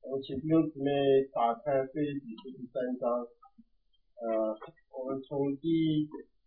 我请弟兄姊妹打开腓立比书第3章，我们从第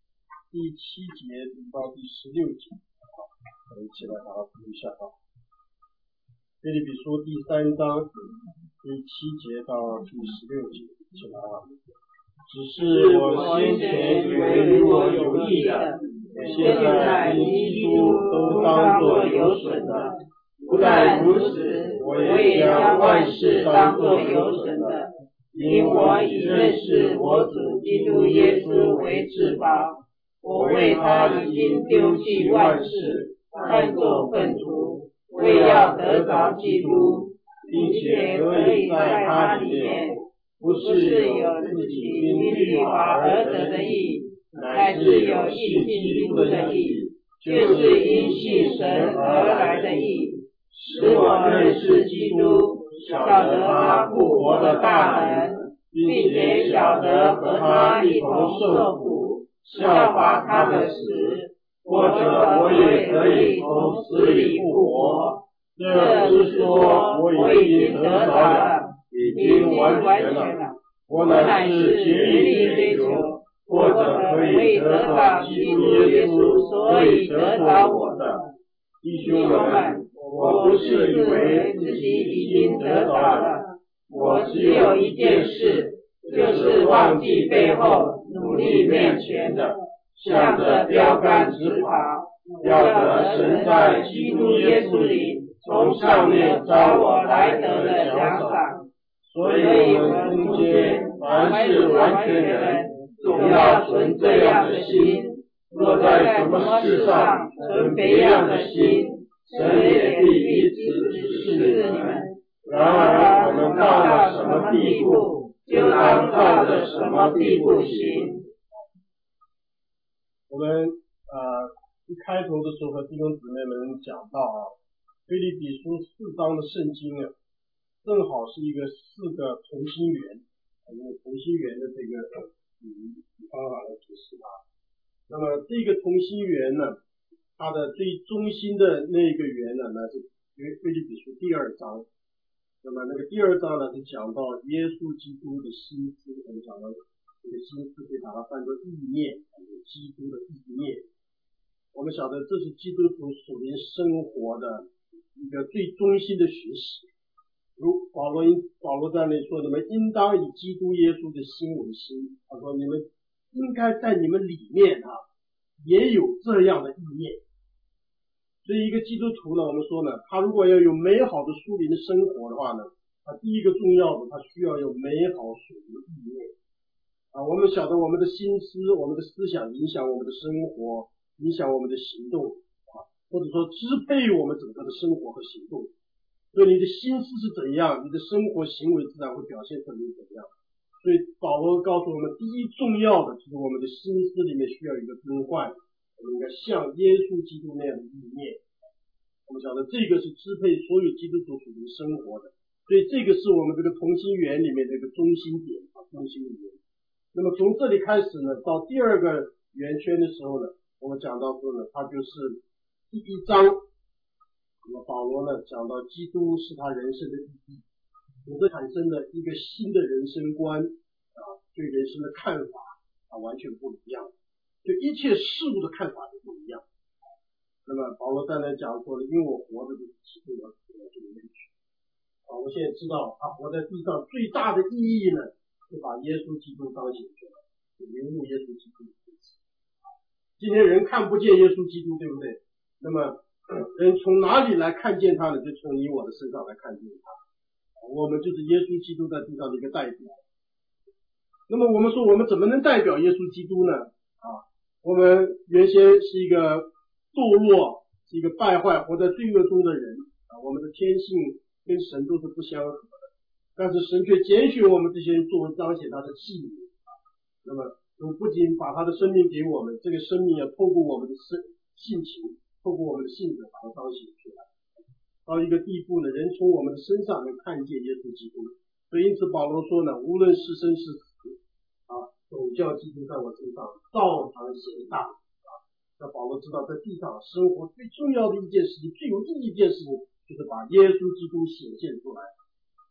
7节读到第16节，我们一起来把它读一下啊。腓立比书第3章第7节到第16节，起来啊。只是我先前以为如果有益的，现在因基督都当作有损的。不但如此，我也将万事当作有损的，因我已认识我主基督耶稣为至宝。我为他已经丢弃万事，看作粪土，为要得着基督，并且可以在他里面，不是有自己因律法而得的义，乃是有信基督的义，就是因信神而来的义，使我认识基督，晓得他复活的大能，并且晓得和他一同受苦，效法他的死，或者我也可以从死里复活。这是说我已经得着了，已经完全了。我乃是竭力追求，或者可以得到基督耶稣，所以得着我的。弟兄们，我不是以为自己已经得着了，我只有一件事，就是忘记背后，努力面前的，向着标杆直跑，要得神在基督耶稣里从上面找我来得的奖赏。所以我们中间凡是完全人，总要存这样的心。若在什么事上存别样的心，神也必彼此指示你们。然而我们到了什么地步，就当照着什么地步行。我们一开头的时候和弟兄姊妹们讲到腓立比书4章的圣经正好是一个4个同心圆，用同心圆的这个方法来解释它。那么这个同心圆呢，它的最中心的那个圆呢，那是腓立比书第2章。那么那个第2章呢，是讲到耶稣基督的心思，我们讲到这个心思可以把它翻作意念，基督的意念。我们晓得这是基督徒属灵生活的一个最中心的学习。如保罗在那里说，你们应当以基督耶稣的心为心。他说你们应该在你们里面也有这样的意念。所以一个基督徒呢，我们说呢，他如果要有美好的属灵的生活的话呢，他第一个重要的，他需要有美好属灵的意念我们晓得我们的心思，我们的思想影响我们的生活，影响我们的行动或者说支配我们整个的生活和行动。所以你的心思是怎样，你的生活行为自然会表现出来怎样。所以保罗告诉我们，第一重要的就是我们的心思里面需要一个更换，我们应该像耶稣基督那样的意念。我们晓得这个是支配所有基督徒属灵生活的，所以这个是我们这个同心圆里面的一个中心点中心的圆。那么从这里开始呢，到第2个圆圈的时候呢，我们讲到说呢，它就是第1章。那么保罗呢讲到基督是他人生的意义，从这产生了一个新的人生观对人生的看法完全不一样，对一切事物的看法都不一样。那么保罗在那讲说了，因为我活着就是基督，我死了就是命去。我现在知道他活在地上最大的意义呢，是把耶稣基督彰显出来，领悟耶稣基督的意思。今天人看不见耶稣基督，对不对？那么人从哪里来看见他呢？就从你我的身上来看见他。我们就是耶稣基督在地上的一个代表。那么我们说我们怎么能代表耶稣基督呢？我们原先是一个堕落，是一个败坏活在罪恶中的人我们的天性跟神都是不相合的，但是神却拣选我们这些人作为彰显他的器皿那么不仅把他的生命给我们，这个生命要透过我们的性情，透过我们的性格把它彰显出来。到一个地步呢，人从我们的身上能看见耶稣基督。所以因此保罗说呢，无论是生是死总叫基督在我身上照常显大那保罗知道在地上生活最重要的一件事情，最有意义一件事情，就是把耶稣基督显现出来。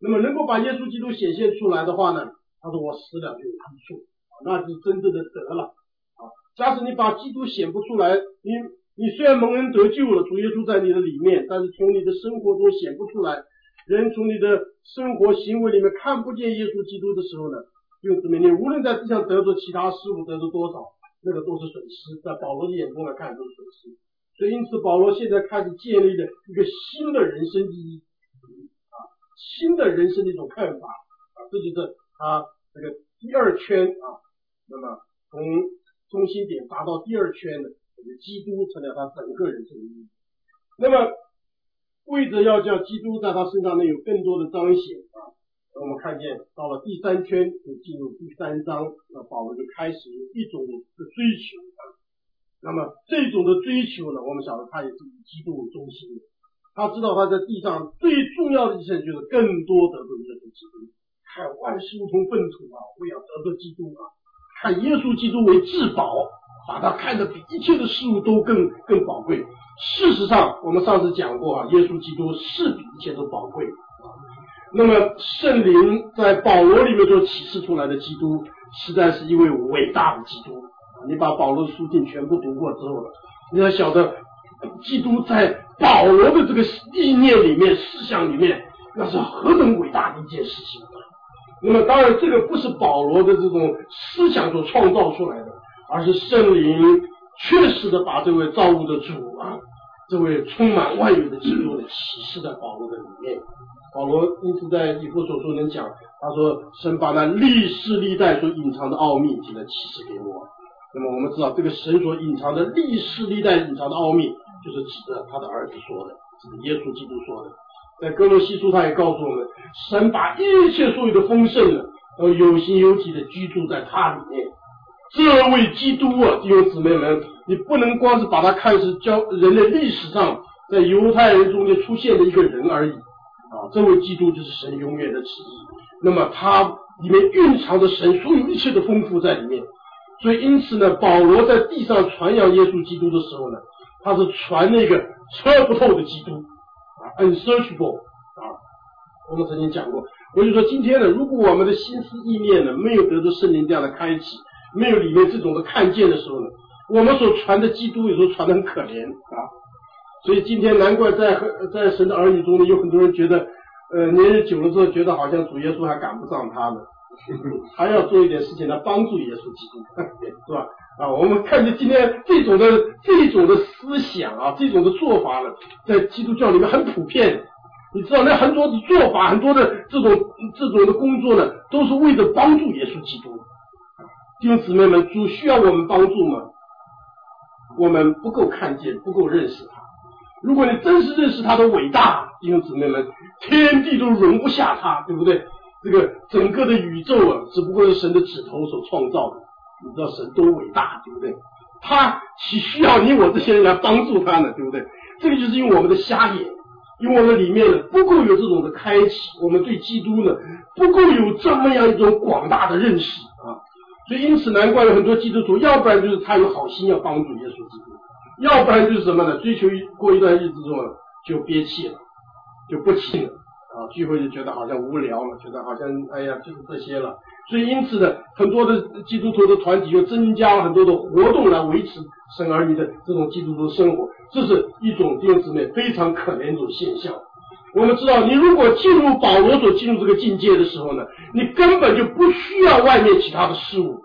那么能够把耶稣基督显现出来的话呢，他说我死了就有益处，那是真正的得了。假使你把基督显不出来，你虽然蒙恩得救了，主耶稣在你的里面，但是从你的生活中显不出来，人从你的生活行为里面看不见耶稣基督的时候呢，弟兄姊妹，你无论在地上得着其他事物得着多少，那个都是损失，在保罗的眼中来看都是损失。所以因此保罗现在开始建立了一个新的人生意义，新的人生的一种看法，这就是他这个第二圈那么从中心点达到第二圈的基督成了他整个人生的意义。那么为着要叫基督在他身上能有更多的彰显我们看见到了第三圈就进入第3章，那保罗就开始有一种的追求那么这种的追求呢，我们晓得他也是以基督为中心的，他知道他在地上最重要的一件就是更多得着耶稣基督，看万事如同粪土为要得着基督看耶稣基督为至宝，把他看得比一切的事物都更宝贵。事实上我们上次讲过耶稣基督是比一切都宝贵那么圣灵在保罗里面所启示出来的基督实在是一位伟大的基督你把保罗的书信全部读过之后你要晓得基督在保罗的这个意念里面思想里面那是何等伟大的一件事情那么当然这个不是保罗的这种思想所创造出来的，而是圣灵确实的把这位造物的主这位充满万有的基督的启示在保罗的里面。保罗因此在以弗所书能讲，他说神把那历世历代所隐藏的奥秘给了启示给我。那么我们知道这个神所隐藏的历世历代隐藏的奥秘就是指着他的儿子说的，是耶稣基督说的。在哥罗西书他也告诉我们，神把一切所有的丰盛都有形有体的居住在他里面。这位基督弟兄姊妹们，你不能光是把他看是教人类历史上在犹太人中间出现的一个人而已这位基督就是神永远的旨意，那么他里面蕴藏着神所有一切的丰富在里面。所以因此呢，保罗在地上传扬耶稣基督的时候呢，他是传那个测不透的基督unsearchable 我们曾经讲过，我就说今天呢，如果我们的心思意念呢没有得到圣灵这样的开启，没有里面这种的看见的时候呢，我们所传的基督有时候传得很可怜所以今天难怪在神的儿女中呢，有很多人觉得年日久了之后觉得好像主耶稣还赶不上他们还要做一点事情来帮助耶稣基督是吧我们看见今天这种的思想这种的做法呢，在基督教里面很普遍。你知道那很多的做法，很多的这种的工作呢，都是为了帮助耶稣基督。弟兄姊妹们，主需要我们帮助吗？我们不够看见，不够认识他。如果你真是认识他的伟大，弟兄姊妹们，天地都容不下他，对不对？这个整个的宇宙只不过是神的指头所创造的。你知道神多伟大，对不对？他岂需要你我这些人来帮助他呢，对不对？这个就是因为我们的瞎眼，因为我们里面呢不够有这种的开启，我们对基督呢不够有这么样一种广大的认识所以因此难怪有很多基督徒，要不然就是他有好心要帮助耶稣基督，要不然就是什么呢？追求过一段日子之后就憋气了，就不信了聚会就觉得好像无聊了，觉得好像就是这些了。所以因此呢，很多的基督徒的团体又增加了很多的活动来维持神儿女的这种基督徒生活，这是一种弟兄姊妹非常可怜的一种现象。我们知道，你如果进入保罗所进入这个境界的时候呢，你根本就不需要外面其他的事物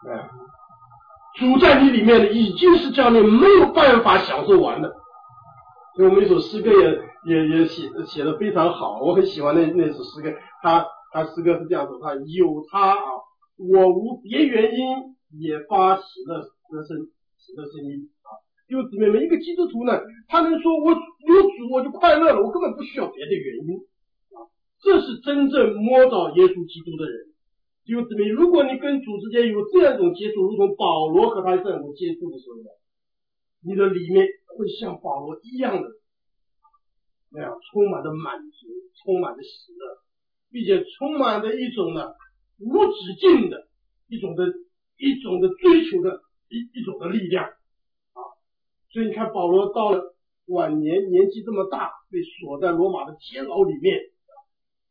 主在你里面呢，已经是叫你没有办法享受完的。所以我们一首诗歌也写得非常好，我很喜欢那首诗歌。他诗歌是这样说：他有他我无别原因也发喜乐声音弟兄姊妹们，一个基督徒呢，他能说我有主我就快乐了，我根本不需要别的原因这是真正摸到耶稣基督的人。弟兄姊妹，如果你跟主之间有这样一种接触，如同保罗和他这样一种接触的时候呢，你的里面会像保罗一样的那样充满着满足，充满着喜乐，并且充满着一种呢无止境的一种的追求的一种的力量所以你看保罗到了晚年，年纪这么大，被锁在罗马的监牢里面，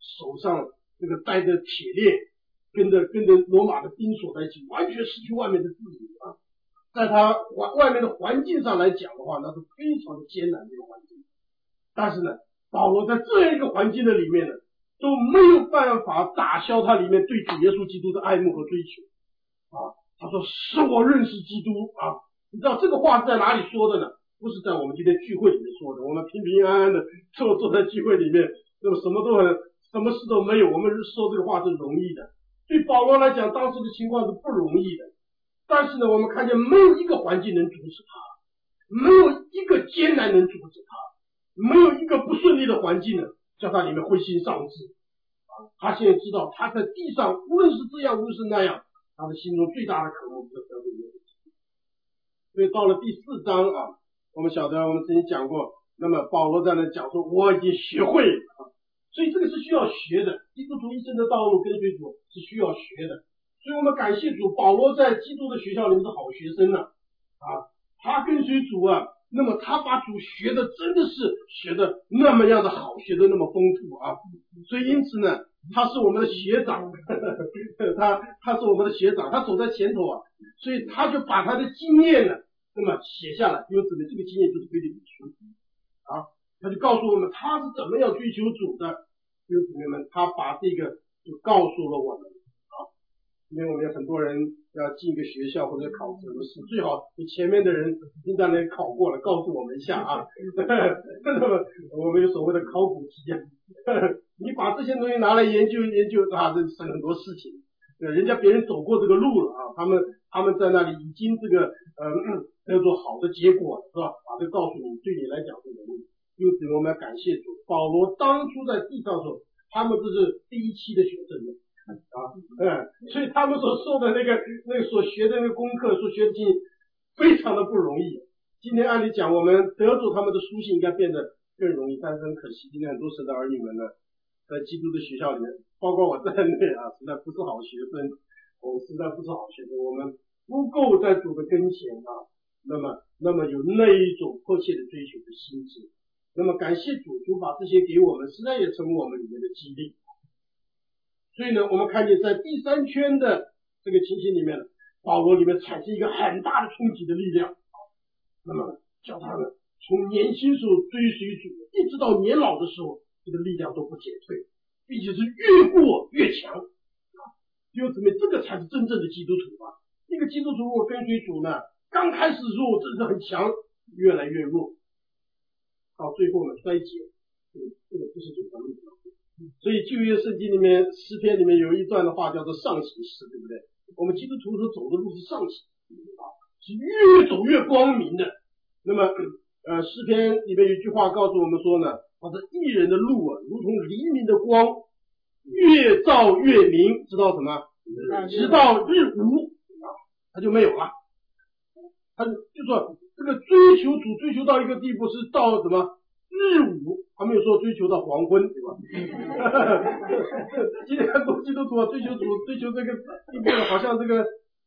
手上这个带着铁链，跟着罗马的兵锁在一起，完全失去外面的自由啊。在他外面的环境上来讲的话，那是非常的艰难的一个环境。但是呢，保罗在这样一个环境的里面呢，都没有办法打消他里面对主耶稣基督的爱慕和追求啊。他说使我认识基督啊。你知道这个话是在哪里说的呢？不是在我们今天聚会里面说的，我们平平安安的坐在聚会里面，那么什么事都没有，我们说这个话是容易的。对保罗来讲，当时的情况是不容易的。但是呢，我们看见没有一个环境能阻止他，没有一个艰难能阻止他，没有一个不顺利的环境呢，叫他里面灰心丧志啊。他现在知道他在地上无论是这样无论是那样，他的心中最大的渴望就是得到耶稣。所以到了第4章啊，我们晓得我们曾经讲过，那么保罗在那讲说我已经学会了啊，所以这个是需要学的，基督徒一生的道路跟随主是需要学的。所以我们感谢主，保罗在基督的学校里面是好学生啊，他跟随主啊，那么他把主学的真的是学的那么样的好，学的那么丰富啊，所以因此呢，他是我们的学长，他是我们的学长，他走在前头啊，所以他就把他的经验呢，那么写下来，因为指的这个经验就是腓立比书啊，他就告诉我们他是怎么样追求主的，弟兄姊妹们，他把这个就告诉了我们。因为我们有很多人要进一个学校或者考什么试，最好你前面的人已经在那里考过了，告诉我们一下啊。那么我们有所谓的考古题啊，你把这些东西拿来研究啊，这省很多事情。人家别人走过这个路了啊，他们在那里已经这个叫做好的结果是吧？把这告诉你，对你来讲是容易。因此我们要感谢主，保罗当初在地上的时候，他们这是第一期的学生所以他们所受的那个所学的那个功课，所学的经验非常的不容易。今天按理讲，我们得着他们的书信应该变得更容易，但是很可惜，今天很多神的儿女们呢，在基督的学校里面，包括我在内啊，实在不是好学生，我们实在不是好学生，我们不够在主的跟前啊，那么有那一种迫切的追求的心智。那么感谢主，主把这些给我们，实在也成为我们里面的激励。所以呢，我们看见在第3圈的这个情形里面，保罗里面产生一个很大的冲击的力量，那么叫他们从年轻时候追随主，一直到年老的时候，这个力量都不减退，并且是越过越强。弟兄姊妹，这个才是真正的基督徒啊！一个基督徒如果跟随主呢，刚开始弱，真是很强，越来越弱，到最后呢衰竭，这个不是主的路。所以旧约圣经里面诗篇里面有一段的话叫做上行诗，对不对？我们基督徒所走的路是上行啊，是越走越光明的。那么诗篇里面有一句话告诉我们说呢，他是义人的路啊，如同黎明的光，越照越明，知道什么？直到日无他就没有了。他就说这个追求主追求到一个地步是到什么？日午，他没有说追求到黄昏，对吧？今天很多基督徒追求主，追求这个地步，好像这个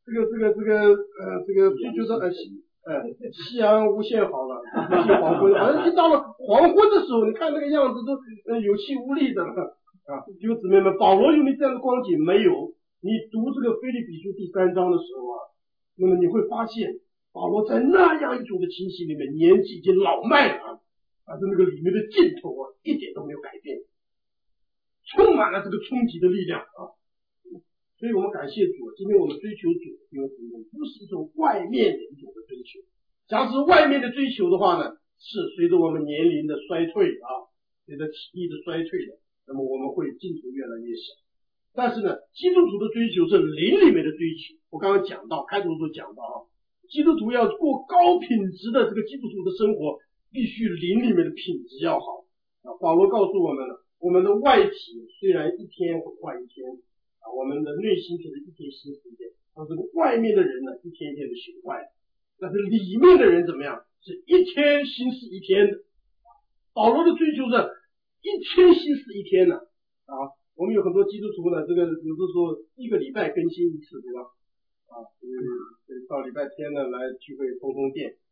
追求到夕阳无限好了，无限黄昏，好像一到了黄昏的时候，你看那个样子都有气无力的了啊！弟兄姊妹们，保罗有没有这样的光景？没有。你读这个腓立比书第3章的时候啊，那么你会发现保罗在那样一种的情形里面，年纪已经老迈了。但是那个里面的劲头啊，一点都没有改变，充满了这个冲击的力量啊！所以我们感谢主，今天我们追求主，因为不是一种外面的一种的追求。假如是外面的追求的话呢，是随着我们年龄的衰退啊，随着体力的衰退的，那么我们会劲头越来越小。但是呢，基督徒的追求是灵里面的追求。我刚刚讲到，开头的时候讲到啊，基督徒要过高品质的这个基督徒的生活，必须灵里面的品质要好啊。保罗告诉我们了，我们的外体虽然一天毁坏一天啊，我们的内心却是一天新一天。而这个外面的人呢，一天一天的朽坏，但是里面的人怎么样？是一天新似一天的。保罗的追求是一天新似一天的啊。我们有很多基督徒呢，这个有的时候一个礼拜更新一次，对吧？到礼拜天呢来聚会充充电。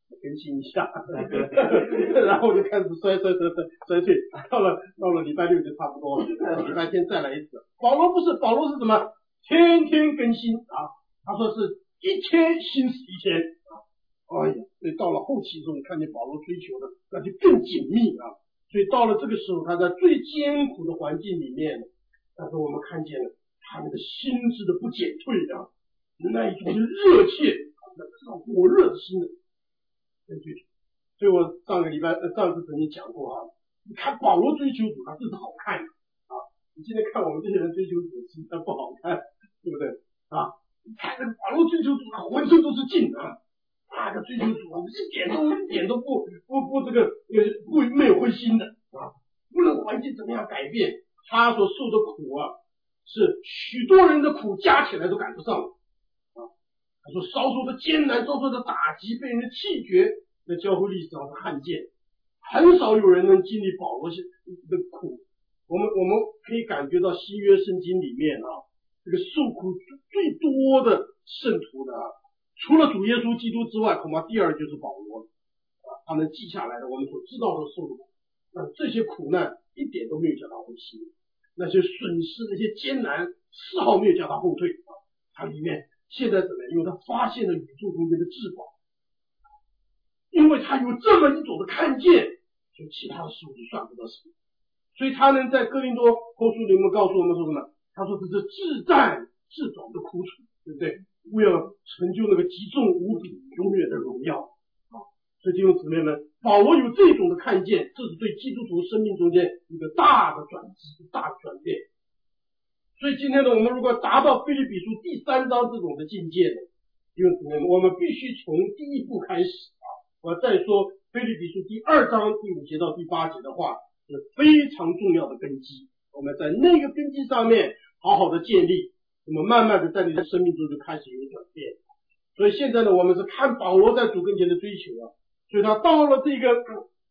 更新一下，然后就开始衰退，到了礼拜六就差不多了，礼拜天再来一次。保罗是什么？天天更新啊，他说是一天新死一天啊。哎呀，所以到了后期的时候，你看见保罗追求的那就更紧密啊。所以到了这个时候，他在最艰苦的环境里面，但是我们看见了他那个心智的不减退啊，那一种的热切，那种火热的心的。所以我上次曾经讲过啊，你看保罗追求主，他真是好看啊！你今天看我们这些人追求主，实在不好看，对不对啊？你看这个保罗追求主，他浑身都是劲啊！那个追求主一点都不这个没有灰心的啊！无论环境怎么样改变，他所受的苦啊，是许多人的苦加起来都赶不上的。他说遭受的艰难，遭受的打击，被人弃绝，在教会历史上是罕见，很少有人能经历保罗的苦。我们可以感觉到新约圣经里面啊，这个受苦最多的圣徒的，除了主耶稣基督之外，恐怕第二就是保罗他们记下来的，我们所知道的受的苦，这些苦难一点都没有叫他灰心，那些损失，那些艰难丝毫没有叫他后退他里面现在怎么样？因为他发现了宇宙中间的至宝，因为他有这么一种的看见，所以其他的事物就算不得什么。所以他能在哥林多后书里面告诉我们说什么？他说这是至淡至短的苦楚，对不对？为了成就那个极重无比永远的荣耀所以弟兄姊妹们，保罗有这种的看见，这是对基督徒生命中间一个大的转机，大的转变。所以今天呢，我们如果达到腓立比书第3章这种的境界呢，弟兄姊妹们，我们必须从第一步开始我再说腓立比书第2章第5节到第8节的话，是非常重要的根基。我们在那个根基上面好好的建立，我们慢慢的在你的生命中就开始有转变。所以现在呢，我们是看保罗在主跟前的追求所以他到了这个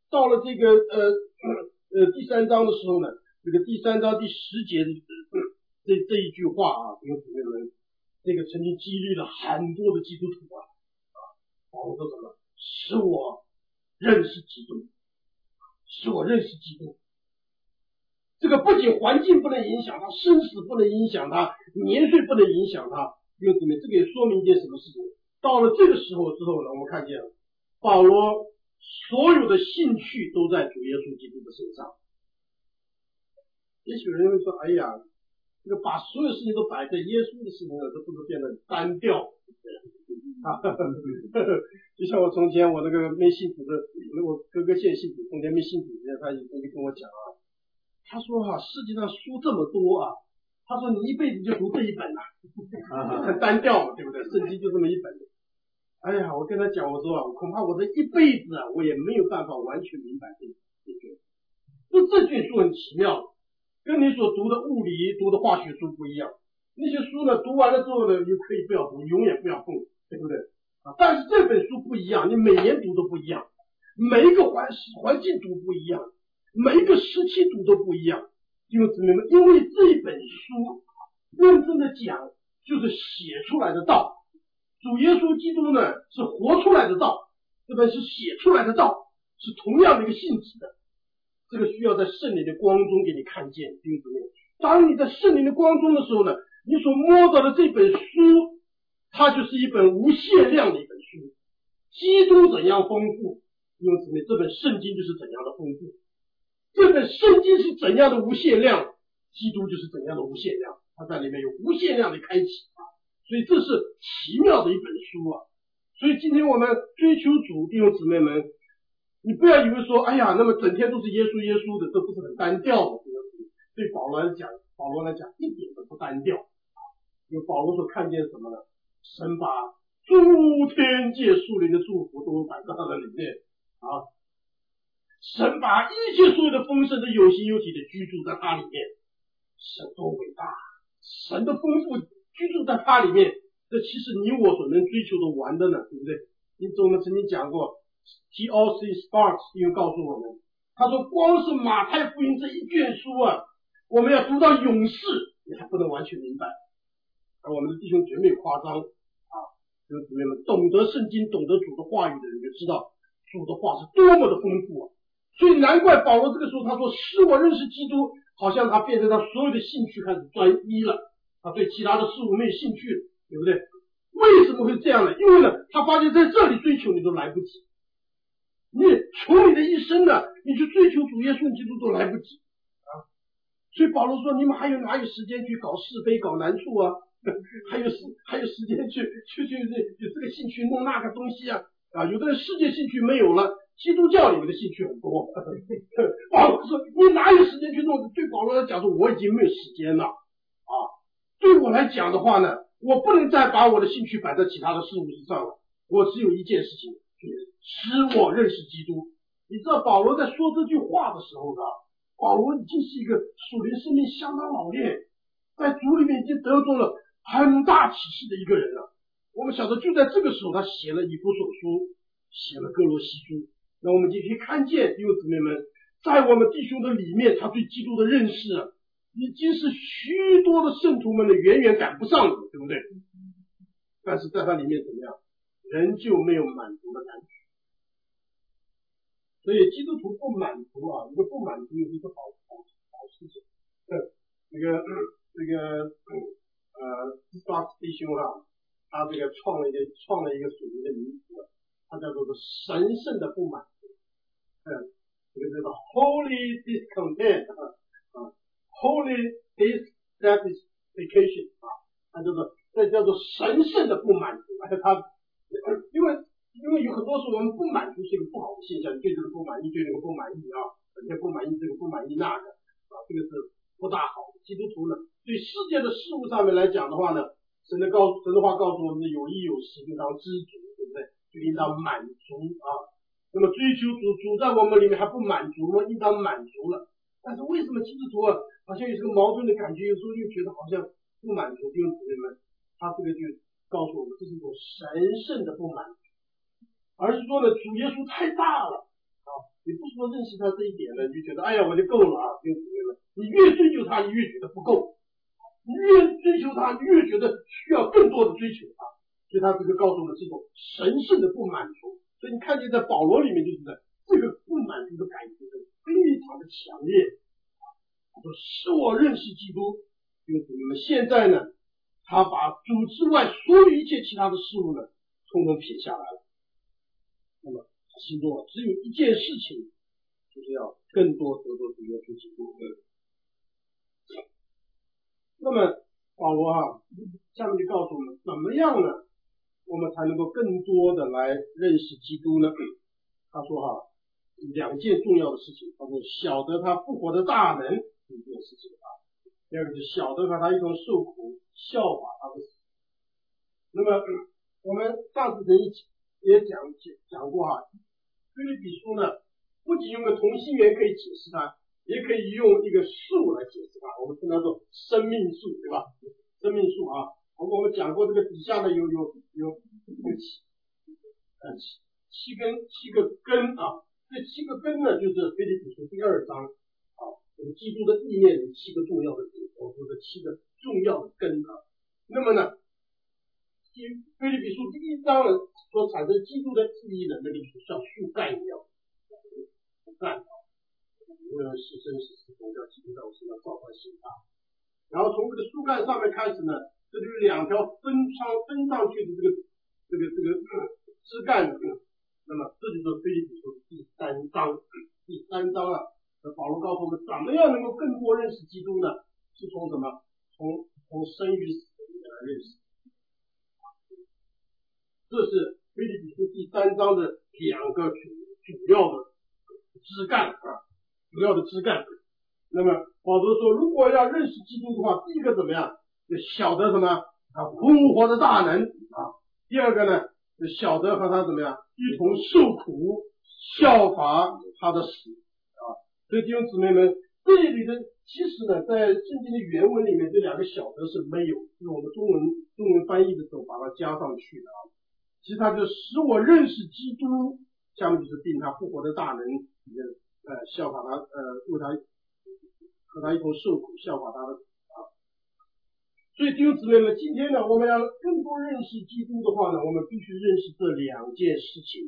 第3章的时候呢，这个第3章第10节的这一句话弟兄姊妹们，这个曾经激励了很多的基督徒保罗说什么？使我认识基督，使我认识基督。这个不仅环境不能影响他，生死不能影响他，年岁不能影响他，弟兄姊妹，这个也说明一件什么事情？到了这个时候之后呢，我们看见了保罗所有的兴趣都在主耶稣基督的身上。也许有人会说，哎呀，这个把所有事情都摆在耶稣的事情上，这不是变得单调就像我从前我那个没信主的，我哥哥现信主，从前没信主之前，他以前就跟我讲他说世界上书这么多他说你一辈子就读这一本很单调嘛，对不对？圣经就这么一本。哎呀，我跟他讲，我说恐怕我这一辈子我也没有办法完全明白这卷。这卷书很奇妙，跟你所读的物理、读的化学书不一样。那些书呢，读完了之后呢，你可以不要读，永远不要碰，对不对？但是这本书不一样，你每年读都不一样，每一个环境读不一样，每一个时期读都不一样。弟兄姊妹们，因为这一本书认真的讲，就是写出来的道。主耶稣基督呢是活出来的道，这本是写出来的道，是同样的一个性质的。这个需要在圣灵的光中给你看见，弟兄姊妹。当你在圣灵的光中的时候呢，你所摸到的这本书，它就是一本无限量的一本书。基督怎样丰富，弟兄姊妹，这本圣经就是怎样的丰富。这本圣经是怎样的无限量，基督就是怎样的无限量，它在里面有无限量的开启所以这是奇妙的一本书所以今天我们追求主，弟兄姊妹们，你不要以为说，哎呀，那么整天都是耶稣耶稣的，这不是很单调的。对保罗来讲一点都不单调因为保罗所看见什么呢？神把诸天界属灵的祝福都摆在他的里面神把一切所有的丰盛的有形有体的居住在他里面。神多伟大，神的丰富居住在他里面，这其实你我所能追求的完的呢，对不对？因此我们曾经讲过 T.O.C. Sparks 因为告诉我们，他说光是马太福音这一卷书我们要读到永世你还不能完全明白。而我们的弟兄绝没有夸张弟兄姊妹们，懂得圣经懂得主的话语的人就知道主的话是多么的丰富啊！所以难怪保罗这个时候他说使我认识基督，好像他变成他所有的兴趣开始专一了，他对其他的事物没有兴趣了，对不对？为什么会这样呢？因为呢，他发现在这里追求你都来不及，你穷你的一生呢，你去追求主耶稣基督都来不及啊！所以保罗说，你们哪有时间去搞是非、搞难处啊？还有时间去有这个兴趣弄那个东西啊？有的人世界兴趣没有了，基督教里面的兴趣很多。保罗说，你哪有时间去弄？对保罗来讲说，我已经没有时间了啊！对我来讲的话呢，我不能再把我的兴趣摆在其他的事物之上了。我只有一件事情，就是使我认识基督。你知道保罗在说这句话的时候呢，保罗已经是一个属灵生命相当老练，在主里面已经得到了很大启示的一个人了。我们晓得就在这个时候，他写了以弗所书，写了哥罗西书。那我们就可以看见弟兄姊妹们，在我们弟兄的里面，他对基督的认识啊，已经是许多的圣徒们的远远赶不上的，对不对？但是在他里面怎么样，仍旧没有满足的感觉。所以基督徒不满足啊，一个不满足也是一个好事情。斯巴斯弟兄啊，他这个创了一个属灵的名词，他叫做神圣的不满足。这个叫做 Holy Discontent Holy Dissatisfaction 他叫做神圣的不满足。他因为有很多时候我们不满足是一个不好的现象，你对这个不满意，对那个不满意啊，整天不满意这个不满意那个这个是不大好的。基督徒呢，对世界的事物上面来讲的话呢，神的话告诉我们，有衣有食就当知足，对不对？就应当满足啊。那么追求主在我们里面还不满足吗？应当满足了。但是为什么基督徒好像有这个矛盾的感觉，有时候又觉得好像不满足？弟兄姊妹们，他这个就告诉我们，这是一种神圣的不满足，而是说呢，主耶稣太大了啊！你不是说认识他这一点呢，你就觉得哎呀我就够了啊！弟兄姊妹们，你越追求他，你越觉得不够。你越追求他，你越觉得需要更多的追求他，所以他这个告诉我们这种神圣的不满足。所以你看见在保罗里面就是这个不满足的感觉非常的强烈。他说使我认识基督，就是你们现在呢，他把主之外所有一切其他的事物呢，统统撇下来了。那么他心中只有一件事情，就是要更多得到主耶稣基督。那么保罗下面就告诉我们怎么样呢，我们才能够更多的来认识基督呢？他说两件重要的事情，他说晓得他复活的大能一件事情第二个就是晓得他一同受苦，效法他的死。那么我们上次也讲过腓立比书呢，不仅用个同心圆可以解释它，也可以用一个数来解释它，我们称它做生命数，对吧？生命数我们讲过这个底下呢有七个根这七个根呢就是腓立比书第2章基督的意念有7个重要的点，我说的7个重要的根那么呢，腓立比书第1章呢所产生基督的意义呢，那个就是像树干一样，树干无论是真是死，宗教基督在我身上召唤刑罚。然后从这个树干上面开始呢，这就是2条分上去的这个枝干那么这就是腓立比书第3章。第3章保罗告诉我们怎么样能够更多认识基督呢？是从什么？从生与死里面来认识。这是腓立比书第3章的2个主要的枝干主要的枝干。那么保罗说，如果要认识基督的话，第一个怎么样？就晓得什么？复活的大能第二个呢，就晓得和他怎么样一同受苦，效法他的死所以弟兄姊妹们，这里的其实呢，在圣经的原文里面，这2个晓得是没有，是我们中文翻译的时候把它加上去的其实它就使我认识基督，下面就是定他复活的大能，效法他为他和他一同受苦，效法他的所以弟兄姊妹们，今天呢，我们要更多认识基督的话呢，我们必须认识这2件事情。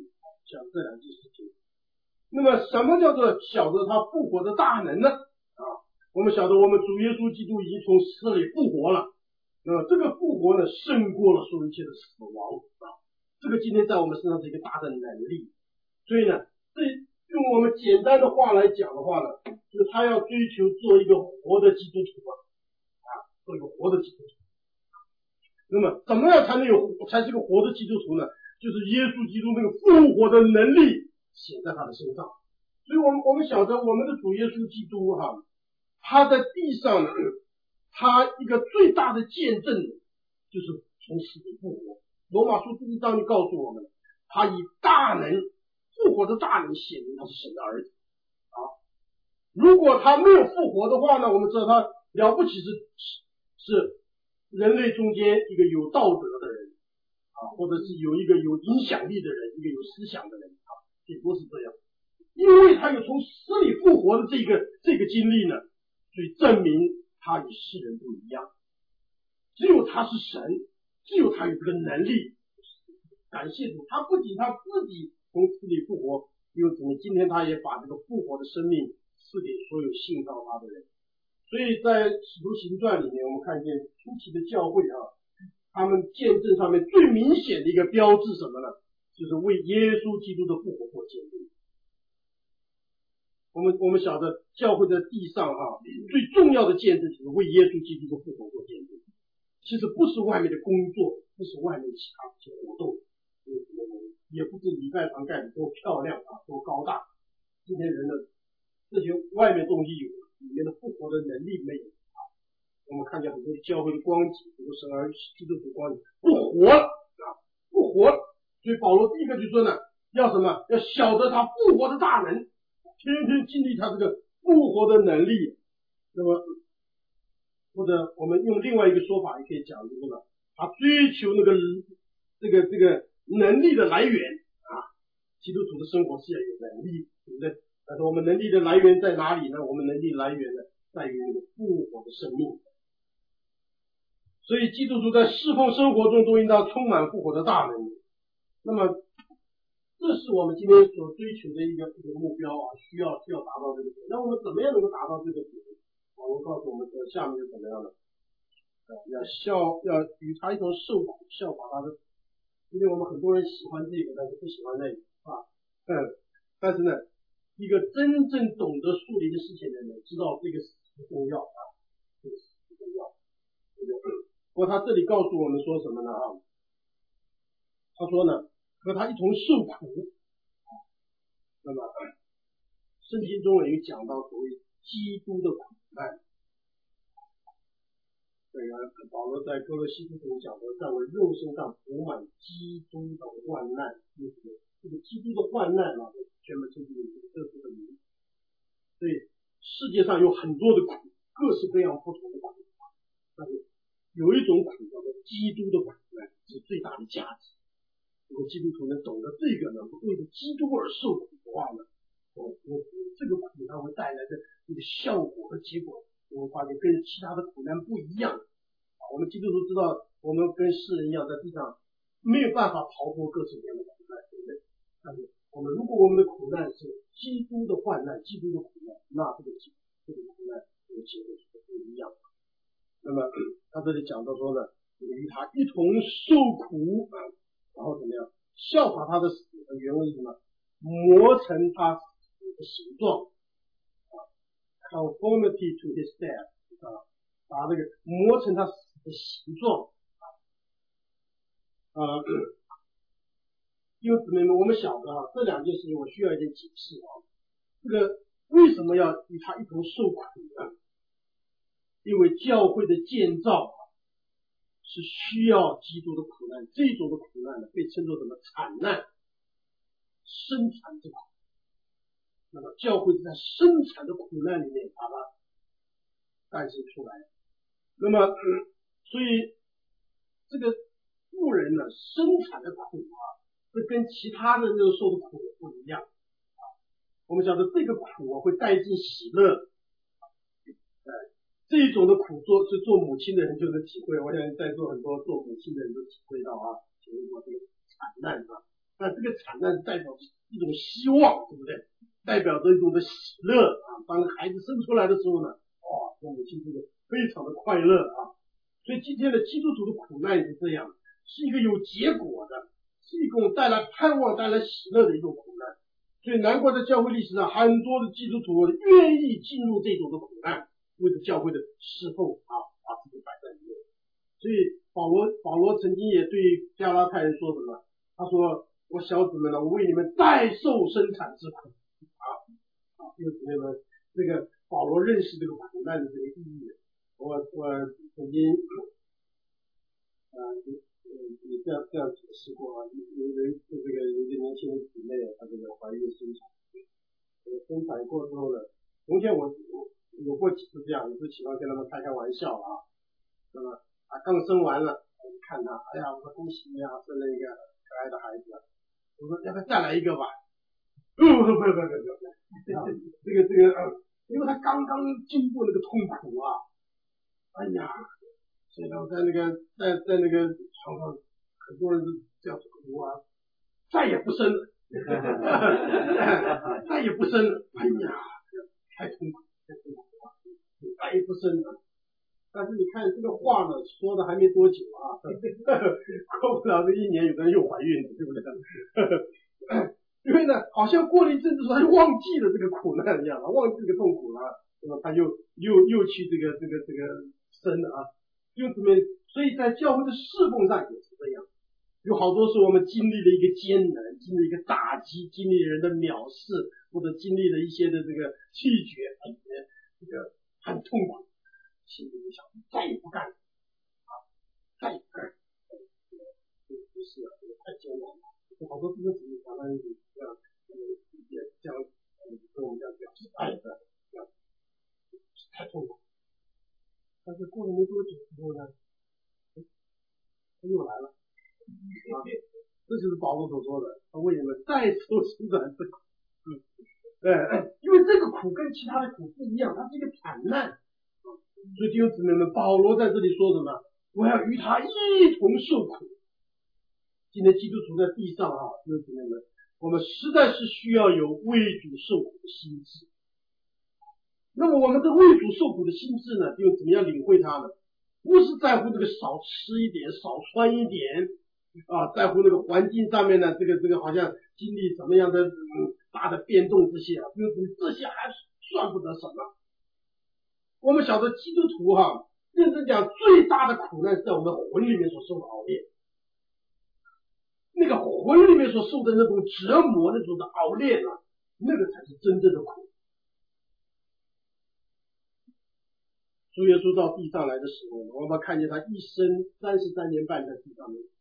讲这两件事情。那么什么叫做晓得他复活的大能呢？我们晓得我们主耶稣基督已经从死里复活了，那么这个复活呢，胜过了所有一切的死亡这个今天在我们身上是一个大的能力。所以呢，这用我们简单的话来讲的话呢，就是他要追求做一个活的基督徒做一个活的基督徒。那么怎么样才是一个活的基督徒呢？就是耶稣基督那个复活的能力显在他的身上。所以我们晓得我们的主耶稣基督他在地上呢，他一个最大的见证就是从死里复活。罗马书第1章就告诉我们，他以大能复活的大能显明他是神的儿子如果他没有复活的话呢，我们知道他了不起是人类中间一个有道德的人或者是有一个有影响力的人，一个有思想的人顶多是这样。因为他有从死里复活的这个经历呢，所以证明他与世人不一样。只有他是神，只有他有这个能力。感谢主，他不仅他自己从死里复活，因为今天他也把这个复活的生命赐给所有信靠他的人。所以在使徒行传里面，我们看见初期的教会他们见证上面最明显的一个标志什么呢？就是为耶稣基督的复活做见证。我们晓得教会在地上最重要的见证就是为耶稣基督的复活做见证。其实不是外面的工作，不是外面其他一些活动，也不是礼拜堂盖得多漂亮多高大。今天人的这些外面东西有，里面的复活的能力没有我们看见很多教会的光景，很多神儿基督徒光景不活了不活了。所以保罗第一个就说呢，要什么？要晓得他复活的大能，天天经历他这个复活的能力。那么或者我们用另外一个说法也可以讲就是呢，他追求那个这个能力的来源基督徒的生活是要有能力，对不对？但是我们能力的来源在哪里呢？我们能力来源呢，在于那个复活的生命。所以基督徒在侍奉生活中都应当充满复活的大能。那么这是我们今天所追求的一个目标需要达到这个点。那我们怎么样能够达到这个点？我告诉我们下面是怎么样的？要与他一同受苦，效法他的。因为我们很多人喜欢这个，但是不喜欢那个但是呢，一个真正懂得树灵的事情的人知道这个是重要这个是重要。不过他这里告诉我们说什么呢他说呢，和他一同受苦。那么圣经中也有讲到所谓基督的苦难。保罗在哥罗西书中讲说，在我肉身上补满基督的患难。这个基督的患难全本圣经里有特殊的名。所以世界上有很多的苦，各式各样不同的苦，但是有一种苦叫做基督的苦难是最大的价值。如果基督徒能懂得这个呢，为了基督而受苦的话呢，这个苦它会带来的一个效果和结果，我们发现跟其他的苦难不一样。我们基督徒知道，我们跟世人一样，在地上没有办法逃脱各式各样的苦难，对不对？但是如果我们的苦难是基督的患难，基督的苦难，那这个苦难这个结果是不一样的。那么他这里讲到说呢，与他一同受苦然后怎么样？效法他的死的原文是什么？磨成他死的形状conformity to his death 把那个磨成他死的形状因为姊妹们，我们晓得这两件事情我需要一点解释这个为什么要与他一同受苦呢？因为教会的建造是需要基督的苦难，这种的苦难呢被称作什么？产难，生产之苦。那么教会是在生产的苦难里面把它诞生出来。那么所以这个富人呢生产的苦这跟其他的那个受的苦不一样我们晓得这个苦会带进喜乐这一种的苦是做母亲的人就能体会，我想在座很多做母亲的人都体会到体会过这个惨难那这个惨难代表一种希望，对不对？代表着一种的喜乐啊。当孩子生出来的时候呢，父母亲这个非常的快乐啊。所以今天的基督徒的苦难是这样，是一个有结果的，是一种带来盼望、带来喜乐的一种苦难。所以难怪在教会历史上，很多的基督徒愿意进入这种的苦难，为了教会的侍奉把自己摆在里面。所以保罗曾经也对加拉太人说什么？他说：“我小子们呢，我为你们代受生产之苦。”弟兄姊妹们，这个保罗认识这个苦难的这个意义。我曾经也这样解释过啊。有一个年轻的姊妹，她这个怀孕生产，生产过之后呢，从前我有过几次这样，我就喜欢跟他们开玩笑啊。那么刚生完了，我就看他，哎呀，我说恭喜你啊，生了一个可爱的孩子。我说要不要再来一个吧？不，这个，因为他刚刚经过那个痛苦啊，哎呀，现在在那个床上，很多人都这样哭啊，再也不生了，再也不生了，哎呀，太痛苦了，再也不生了。但是你看这个话呢，说的还没多久啊，过不了这1年，有的人又怀孕了，对不对？因为呢，好像过了一阵子，他就忘记了这个苦难一样了，忘记这个痛苦了，那么他又去这个生了啊。所以在教会的侍奉上也是这样，有好多时候我们经历了一个艰难，经历一个打击，经历人的藐视，或者经历了一些的这个拒绝，这个很痛苦，心里就想再也不干了啊，再也不干了，不是啊，这个太艰难了。好多弟兄姊妹常常这样跟我们这样表示，哎呀，太痛苦。但是过了没多久之后呢，他又来了啊！这就是保罗所说的，他为你们再受生产之苦。因为这个苦跟其他的苦不一样，它是一个惨难。所以弟兄姊妹们，保罗在这里说什么？我要与他一同受苦。今天基督徒在地上弟兄姊妹们，我们实在是需要有为主受苦的心智。那么我们的为主受苦的心智呢，又怎么样领会它呢？不是在乎这个少吃一点，少穿一点在乎那个环境上面呢，这个好像经历什么样的大的变动这些这些还算不得什么。我们晓得基督徒认真讲，最大的苦难是在我们魂里面所受的熬炼。那个魂里面所受的那种折磨，那种的熬炼那个才是真正的苦。主耶稣到地上来的时候，我们看见他一生33年半在地上面，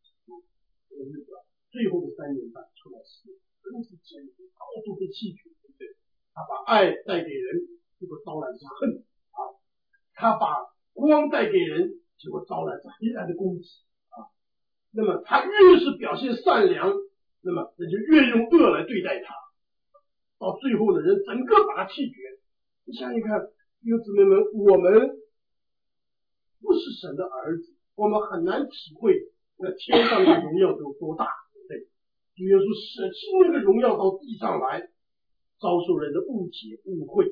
最后的3年半出来时，真是艰苦，到处被弃绝，对不对？他把爱带给人，结果招来是恨他把光带给人，结果招来是黑暗的攻击那么他越是表现善良，那么人就越用恶来对待他，到最后呢，人整个把他弃绝。你想想看，弟兄姊妹们，我们不是神的儿子，我们很难体会那天上的荣耀有多大，对不对？主耶稣舍弃那个荣耀到地上来，遭受人的误解误会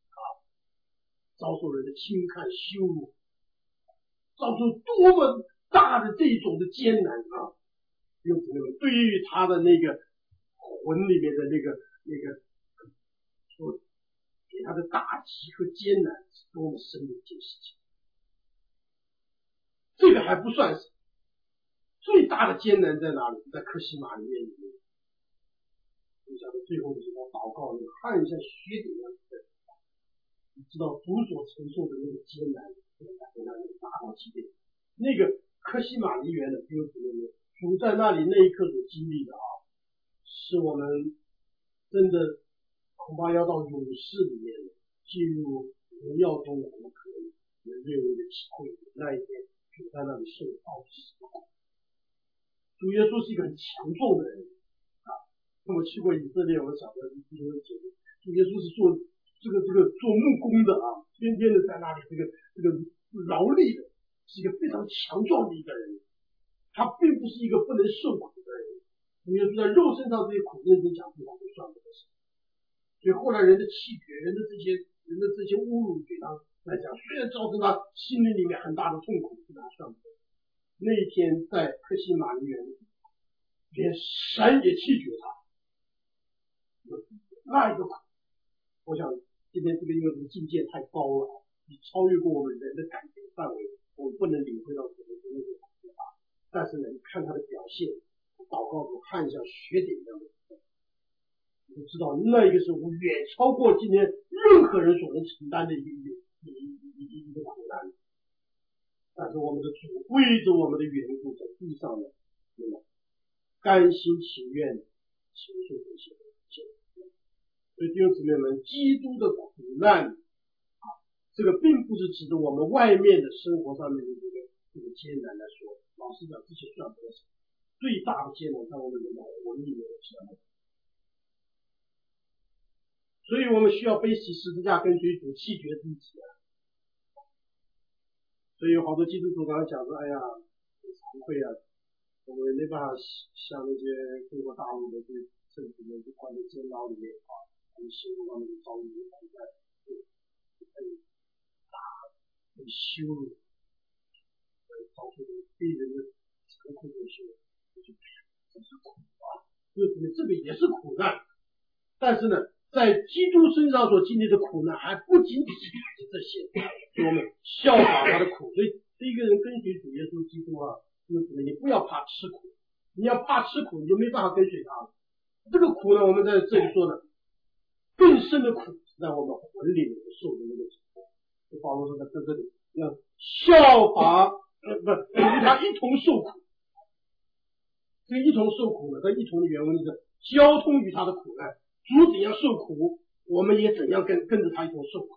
遭受人的轻看羞辱，遭受多么大的这种的艰难弟兄姊妹们，对于他的那个魂里面的那个说给他的打击和艰难是多么深的一件事情。这个还不算是最大的艰难在哪里？在客西马尼园里面。你想到最后的时候祷告，那个汗像血点一样的，你知道主所承受的那个艰难，给他达到极点。那个客西马尼园的弟兄姊妹们，主在那里那一刻所经历的是我们真的恐怕要到永世里面进入荣耀中的，我们可能略微的体会那一天主在那里受到死。主耶稣是一个很强壮的人那么去过以色列，我晓得弟兄姐妹，主耶稣是做木工的天天的在那里这个劳力的，是一个非常强壮的一个人。他并不是一个不能受苦的人， 主耶稣在肉身上这些苦认真讲对他就算不得什么。所以后来人的气绝，人的这些侮辱对他来讲，虽然造成他心灵里面很大的痛苦，对他算不得。那一天在克西马尼园，连神也气绝他。那一个苦，我想今天这个因为这个境界太高了，已超越过我们人的感觉范围，我们不能领会到什么真正的苦啊。但是呢，你看他的表现，祷告中看一下血点这样的，你就知道那一个是远超过今天任何人所能承担的一个苦难。但是我们的主为着我们的缘故，在地上呢，甘心情愿承受这些。所以弟兄姊妹们，基督的苦难这个并不是指着我们外面的生活上面的这个艰难来说，老实讲，这些算不得什么。最大的艰难在我们人文里面的时候，所以我们需要背起十字架跟随主，弃绝自己啊。所以有好多基督徒常常讲说，哎呀，很惭愧啊，我们没办法像那些中国大陆的这些政府们就关在监牢里面啊，他们形容他们的遭遇，他们在被打、被羞辱，遭受被人的残酷的羞辱，这是苦啊，这个也是苦难。但是呢，在基督身上所经历的苦难，还不仅仅是这些，所以我们效法他的苦。所以一个人跟随主耶稣基督啊，你不要怕吃苦，你要怕吃苦，你就没办法跟随他了。这个苦呢，我们在这里说的更深的苦是在我们魂里面受的那个苦。保罗说在这里要效法与他一同受苦。这个一同受苦呢，在一同的原文是交通于他的苦难。主怎样受苦，我们也怎样跟着他一同受苦。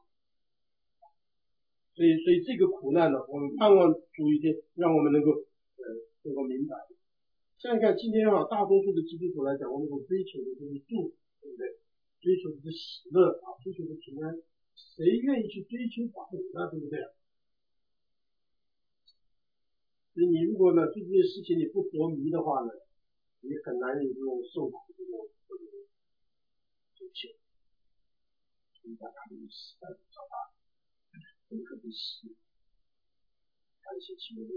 所以这个苦难呢，我们盼望主一天让我们能够明白。想想看，今天大多数的基督徒来讲，我们所追求的就是祝福，对不对？追求的是喜乐啊，追求的平安，谁愿意去追求苦呢？对不对？所以你如果呢对这件事情你不着迷的话呢，你很难有这种受苦这种追求。所以大家的时代长大，很可惜，看一些新闻。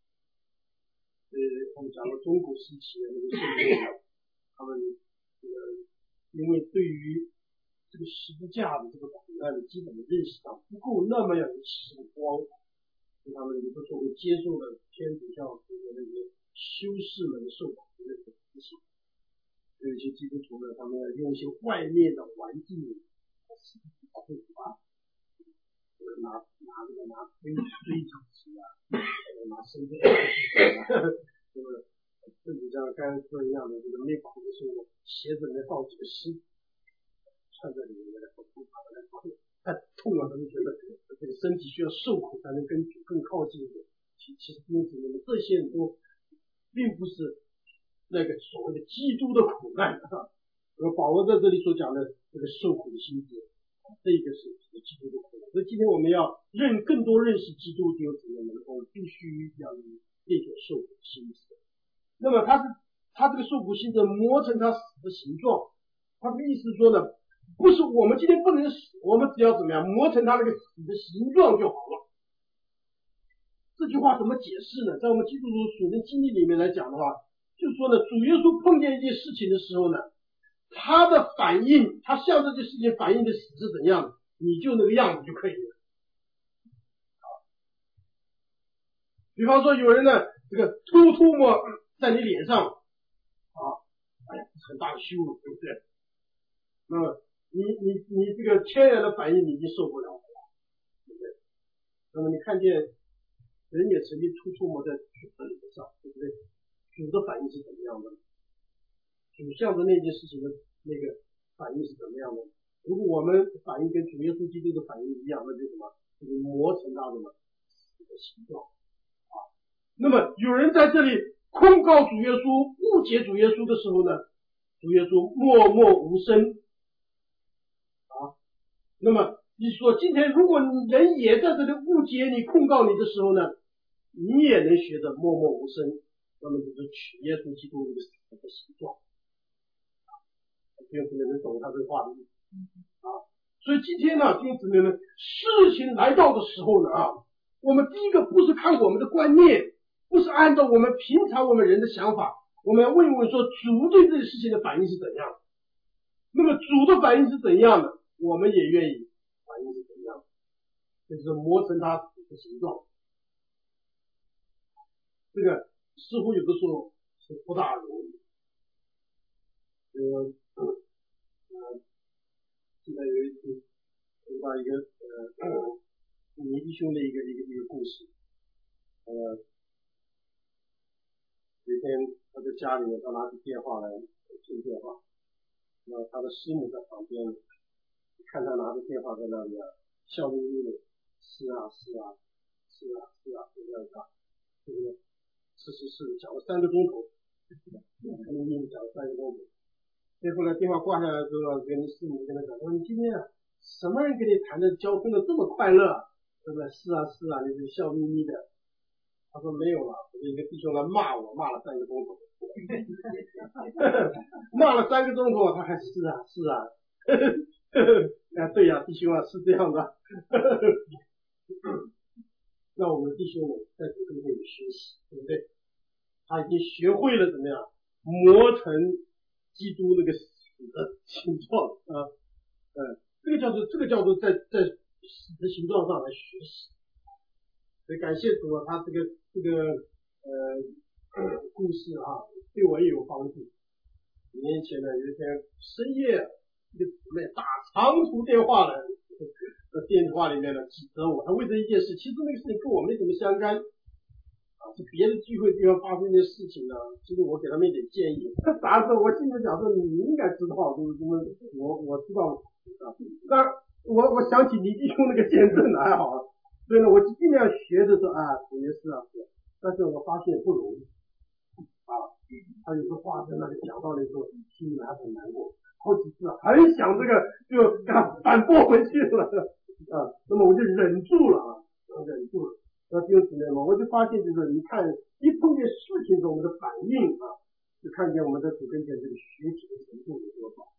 我们讲到中国时期的那个圣人，他们因为对于这个十字架的这个苦难的基本的认识上不够那么样的启光，所以他们有的时候会接受了天主教徒的那些修士们受苦的那个思想。有一些基督徒呢，他们要用一些外面的环境苦啊，拿推土机啊，拿身份这个甚至像刚才说一样的，这个内苦的时候，鞋子里面放几个尸体，穿在里面来痛太痛了，他们觉得这个身体需要受苦才能跟主更靠近一点。其实因此呢，这些人都并不是那个所谓的基督的苦难啊。保罗在这里所讲的这个受苦的心志，这个是基督的苦难。所以今天我们要更多认识基督，就怎么能够必须要有这种受苦的心志。那么他这个受苦心志磨成他死的形状，他的意思说呢，不是我们今天不能死，我们只要怎么样磨成他那个死的形状就好了。这句话怎么解释呢？在我们基督徒属灵经历里面来讲的话，就是说呢，主耶稣碰见一件事情的时候呢，他的反应，他向这件事情反应的死是怎样的，你就那个样子就可以了。比方说有人呢，这个吐沫在你脸上啊，哎呀，很大的羞辱，对不对？那么你这个天然的反应你已经受不了了，对不对？那么你看见人也曾经吐沫在主的脸上，对不对？主的反应是怎么样的？主向着那件事情的那个反应是怎么样的？如果我们反应跟主耶稣基督的反应一样，那就什么？就是磨成他什么死的形状啊。那么有人在这里控告主耶稣、误解主耶稣的时候呢，主耶稣默默无声啊。那么你说今天如果人也在这里误解你、控告你的时候呢，你也能学着默默无声，那么就是取耶稣基督的死的形状。 弟兄姊妹能懂他这个话的意思啊。所以今天呢，弟兄姊妹们，事情来到的时候呢我们第一个不是看我们的观念，不是按照我们平常我们人的想法，我们要问一问说主对这个事情的反应是怎样。那么主的反应是怎样的，我们也愿意反应是怎样的，就是磨成他死的形状。这个似乎有的时候是不大容易。记得有一次听到一个尼弟兄的一个故事。有一天他在家里面，他拿起电话来听电话，那他的师母在旁边看他拿着电话在那里笑眯眯的，是啊是啊是啊是啊这样讲，对不对？是讲了3个钟头，眯眯讲了3个钟头。最后呢，电话挂下来之后，跟师母跟他讲说：“你今天什么人跟你谈的交通的这么快乐？”对不对？是啊，你是笑眯眯的。他说没有了，我一个弟兄来骂我，骂了3个钟头，骂了3个钟头，他还是啊，对呀，弟兄啊，是这样的。那我们弟兄在这里面有学习，对不对？他已经学会了怎么样磨成基督那个死的形状这个叫做在死的形状上来学习。所以感谢主啊，他这个故事对我也有帮助。几年前呢，有一天深夜，一个姊妹打长途电话来，在电话里面呢指责我，他为这一件事，其实那个事情跟我没什么相干是别的聚会地方发生一件事情呢，其实我给他们一点建议。他打的时候，我心里想说，你应该知道，就是我知道但我想起你弟兄那个见证的还好，所以呢，我尽量学着说主也是但是我发现不容易他有个话在那里讲到的时候，心里还很难过，好几次很想这个就给他反驳回去了那么我就忍住了弟兄姊妹们，我就发现就是你看一碰见事情中我们的反应就看见我们在主跟前这个学习的程度有多少。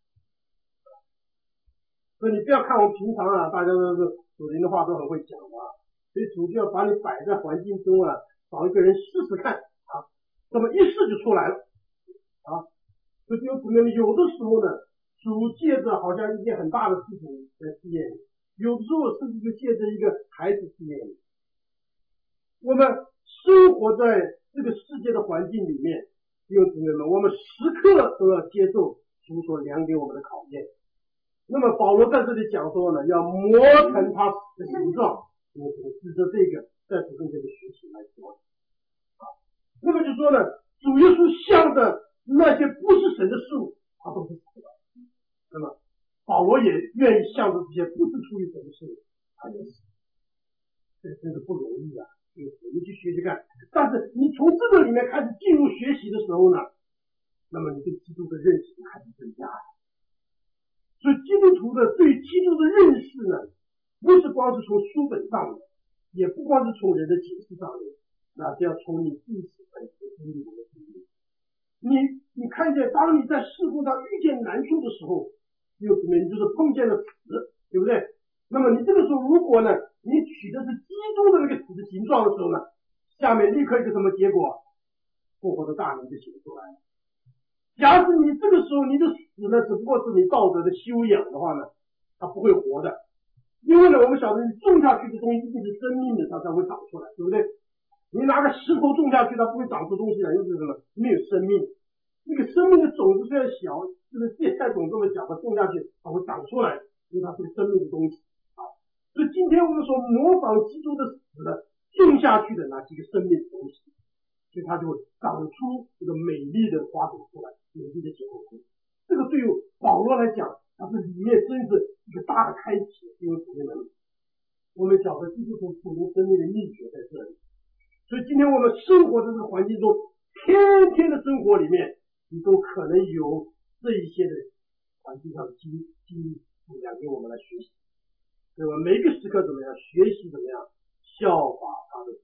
所以你不要看我们平常大家都是属灵的话都很会讲所以主就要把你摆在环境中找一个人试试看那么一试就出来了所以弟兄姊妹们，有的时候呢，主借着好像一件很大的事情来试验你，有的时候甚至就借着一个孩子试验你。我们生活在这个世界的环境里面，弟兄姊妹们，我们时刻都要接受主所量给我们的考验。那么保罗在这里讲说呢，要磨成他的形状，指着这个在主跟这个学习来说那么就说呢，主耶稣向着那些不是神的事物，他都是死的。那么保罗也愿意向着这些不是出于神的事物，他也死。这真是不容易你去学习看，但是你从这个里面开始进入学习的时候呢，那么你对基督的认识开始增加了。所以基督徒的对基督的认识呢，不是光是从书本上的，也不光是从人的解释上面，那就要从你自己本身经历的经历。你看见当你在事故上遇见难处的时候，有什么？你就是碰见了死，对不对？那么你这个时候如果呢你取的是基督的那个死的形状的时候呢，下面立刻一个什么结果？复活的大能就写出来了。假使你这个时候你的死呢只不过是你道德的修养的话呢，它不会活的。因为呢我们晓得你种下去的东西一定是生命的，它才会长出来，对不对？你拿个石头种下去，它不会长出东西来，因为什么？没有生命。那个生命的种子虽然小，就是芥菜种这么小，它种下去它会长出来，因为它是个生命的东西所以今天我们所模仿基督的死的种下去的那几个生命的东西，所以它就会长出一个美丽的花朵出来，美丽的结果出来。这个对于保罗来讲，它是里面真是一个大的开启。因为我们晓得基督徒属灵生命的秘诀在这里。所以今天我们生活在这个环境中，天天的生活里面，你都可能有这一些的环境上的经历讲给我们来学习。对吧？每一个时刻怎么样学习，怎么样效法他的。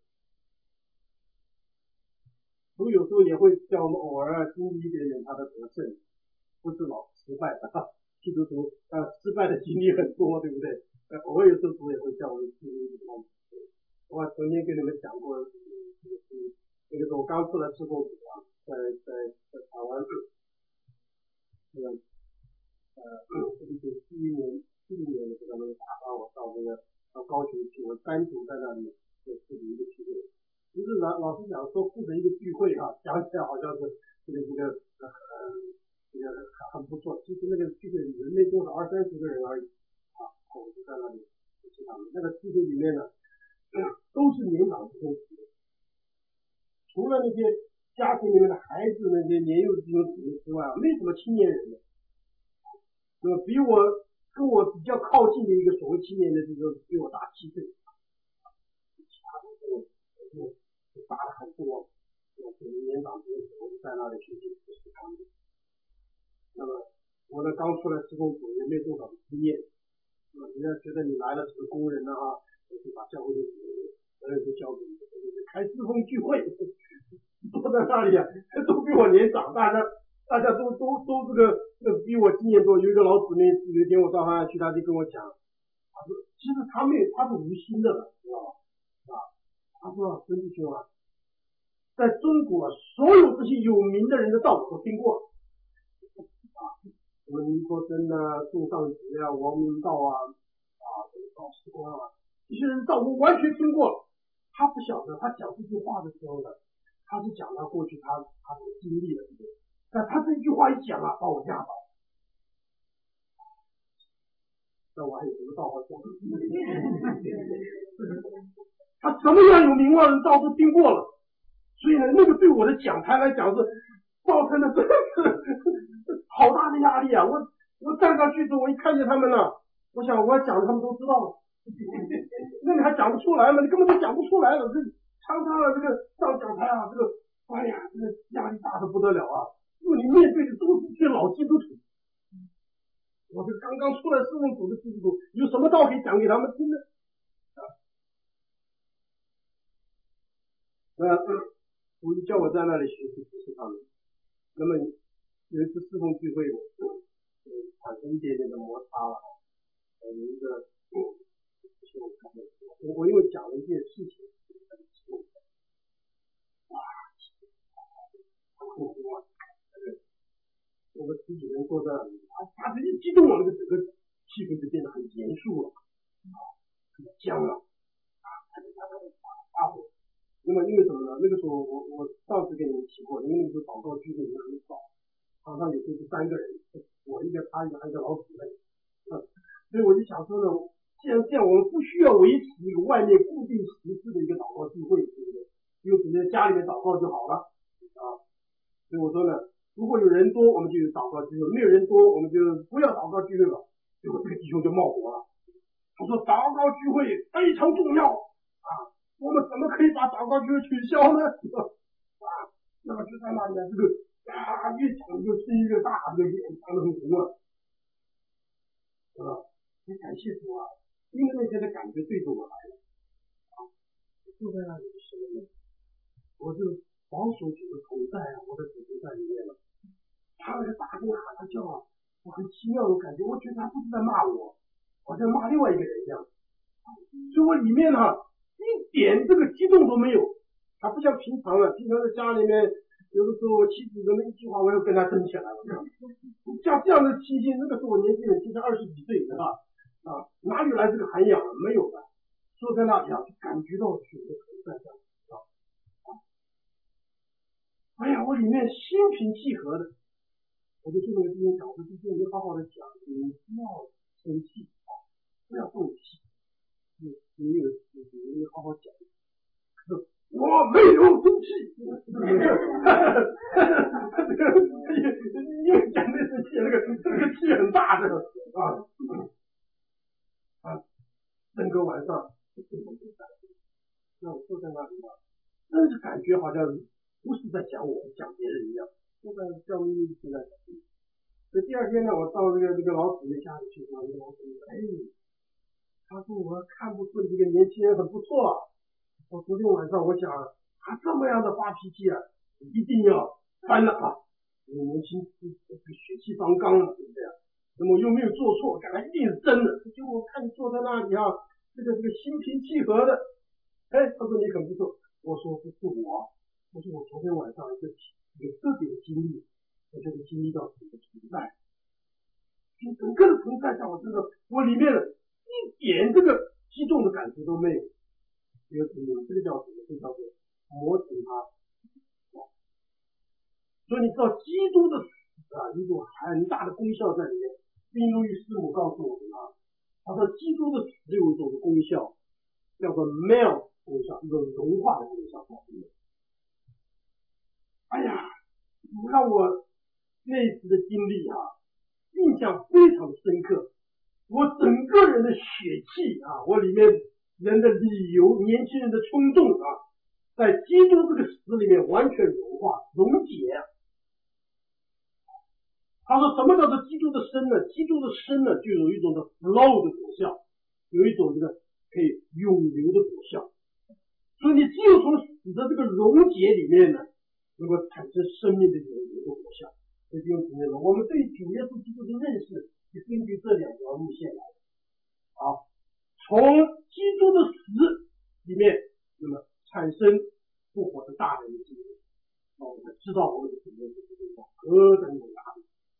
主有时候也会叫我们偶尔经历一点点他的得胜，不是老是失败的基督徒失败的经历很多，对不对？偶尔有时候主也会叫我们记录一下。我曾经跟你们讲过，那个时候我刚出来侍奉主啊，在台湾1971年的时候，他们打发我到高雄去，我单独在那里处理一个聚会。就是老师讲说负责一个聚会啊，讲起来好像是这个很不错。其实那个聚会人没多少，20-30个人而已啊。我就在那里去他们那个聚会里面呢，都是年长弟兄姊妹，除了那些家庭里面的孩子，那些年幼的弟兄姊妹之外，没什么青年人的。那么跟我比较靠近的一个所谓青年的，就是比我大7岁，其他的就大了很多。年长弟兄姊妹在那里学习他们。那么我呢刚出来施工组也没多少的经验，人家觉得你来了是个工人啊，就把教会的责任都交给你，开侍奉聚会，坐在那里啊，都比我年长，大家都这个比我经验多。有一个老姊妹，有一天我到他那去，他就跟我讲，他说其实他是无心的了，知道吧？他说孙弟兄啊，在中国所有这些有名的人的道我都听过什么倪柝声啊、宋尚节啊、王明道啊、赵世光啊，这些人道我完全听过了。他不晓得，他讲这句话的时候呢，他是讲他过去他所经历的，但他这句话一讲啊，把我压倒。那我还有什么道好讲？他什么样有名望人道都听过了，所以呢，那个对我的讲台来讲是造成了真是好大的压力啊！我站上去之后，我一看见他们了，我想我要讲的他们都知道了，那你还讲不出来吗？你根本就讲不出来了。这常常这个上讲台啊，哎呀，这个压力大的不得了啊！因为你面对的都是这些老基督徒，我这刚刚出来侍奉主的基督徒，有什么道可以讲给他们听呢？我就叫我在那里学习服侍他们。那么有一次侍奉聚会，产生一点点的摩擦了。有一个我因为讲了一件事情，我们10几人坐在那里，他直接激动了，那个整个气氛就变得很严肃了，很僵了，发火。那么因为什么呢？那个时候我上次跟你们提过，因为那个时候祷告聚会也很少，常常有时候是3个人，我一个他一个还有一个老姊妹，所以我就想说呢，既然这样，我们不需要维持一个外面固定形式的一个祷告聚会，对不对？就只在家里面祷告就好了啊。所以我说呢，如果有人多，我们就有祷告聚会；没有人多，我们就不要祷告聚会了。结果这个弟兄就冒火了，他说祷告聚会非常重要啊。我们怎么可以把祷告聚会取消呢？那么就在那里这个越讲就是一个大的脸长得很红了，也感谢主啊，因为那天的感觉对着我来了就在那里的时候，我就保守主的同在啊，我的主就在里面了。他那个大声喊他叫啊，我很奇妙的感觉，我觉得他不是在骂我，好像骂另外一个人一样，所以我里面一点这个激动都没有。他不像平常平常在家里面，有的时候我妻子的那一句话，我又跟他争起来了。像这样的情形，那个时候我年轻人就才20几岁，对吧？哪里来这个涵养？没有的。坐在那里就感觉到主的同在这样哎呀，我里面心平气和的，我就跟那个弟兄讲，我说弟兄，你好好的讲，你不要生气，不要动气，你好好讲。我没有生气，因为讲那生气，那个气很大的整个晚上让我坐在那里真是感觉好像不是在讲我，讲别人一样，就在教秘密就在讲。所以第二天呢，我到这个老姊妹家里去，那个老姊妹他说我看不出这个年轻人很不错。我昨天晚上我想他这么样的发脾气一定要翻了年轻血气方刚嘛，对不对？那么又没有做错，感觉一定是真的。结果我看你坐在那里啊，这个心平气和的，他说你很不错。我说不是我，我说我昨天晚上有特别的经历，我觉得经历到自己的存在，整个的存在下，我真的我里面一点这个激动的感觉都没有。这个叫什么？这叫做磨成它。所以你知道基督的死啊，有一种很大的功效在里面。宾路易师母告诉我们啊，他说基督的死有一种功效，叫做 melt 功效，一种融化的功效。哎呀，让我那一次的经历啊，印象非常深刻。我整个人的血气啊，我里面人的理由，年轻人的冲动啊，在基督这个死里面完全融化溶解。他说什么叫做基督的生呢？基督的生呢，就有一种的 flow 的果效，有一种这个可以永流的果效。所以你只有从死的这个溶解里面呢，能够产生生命的永流的果效。所以弟兄姊妹们，我们对主耶稣基督的认识是根据这两条路线来的。好，从基督的死里面，那么产生复活的大能的经历，我们知道我们的主耶稣基督何等伟大。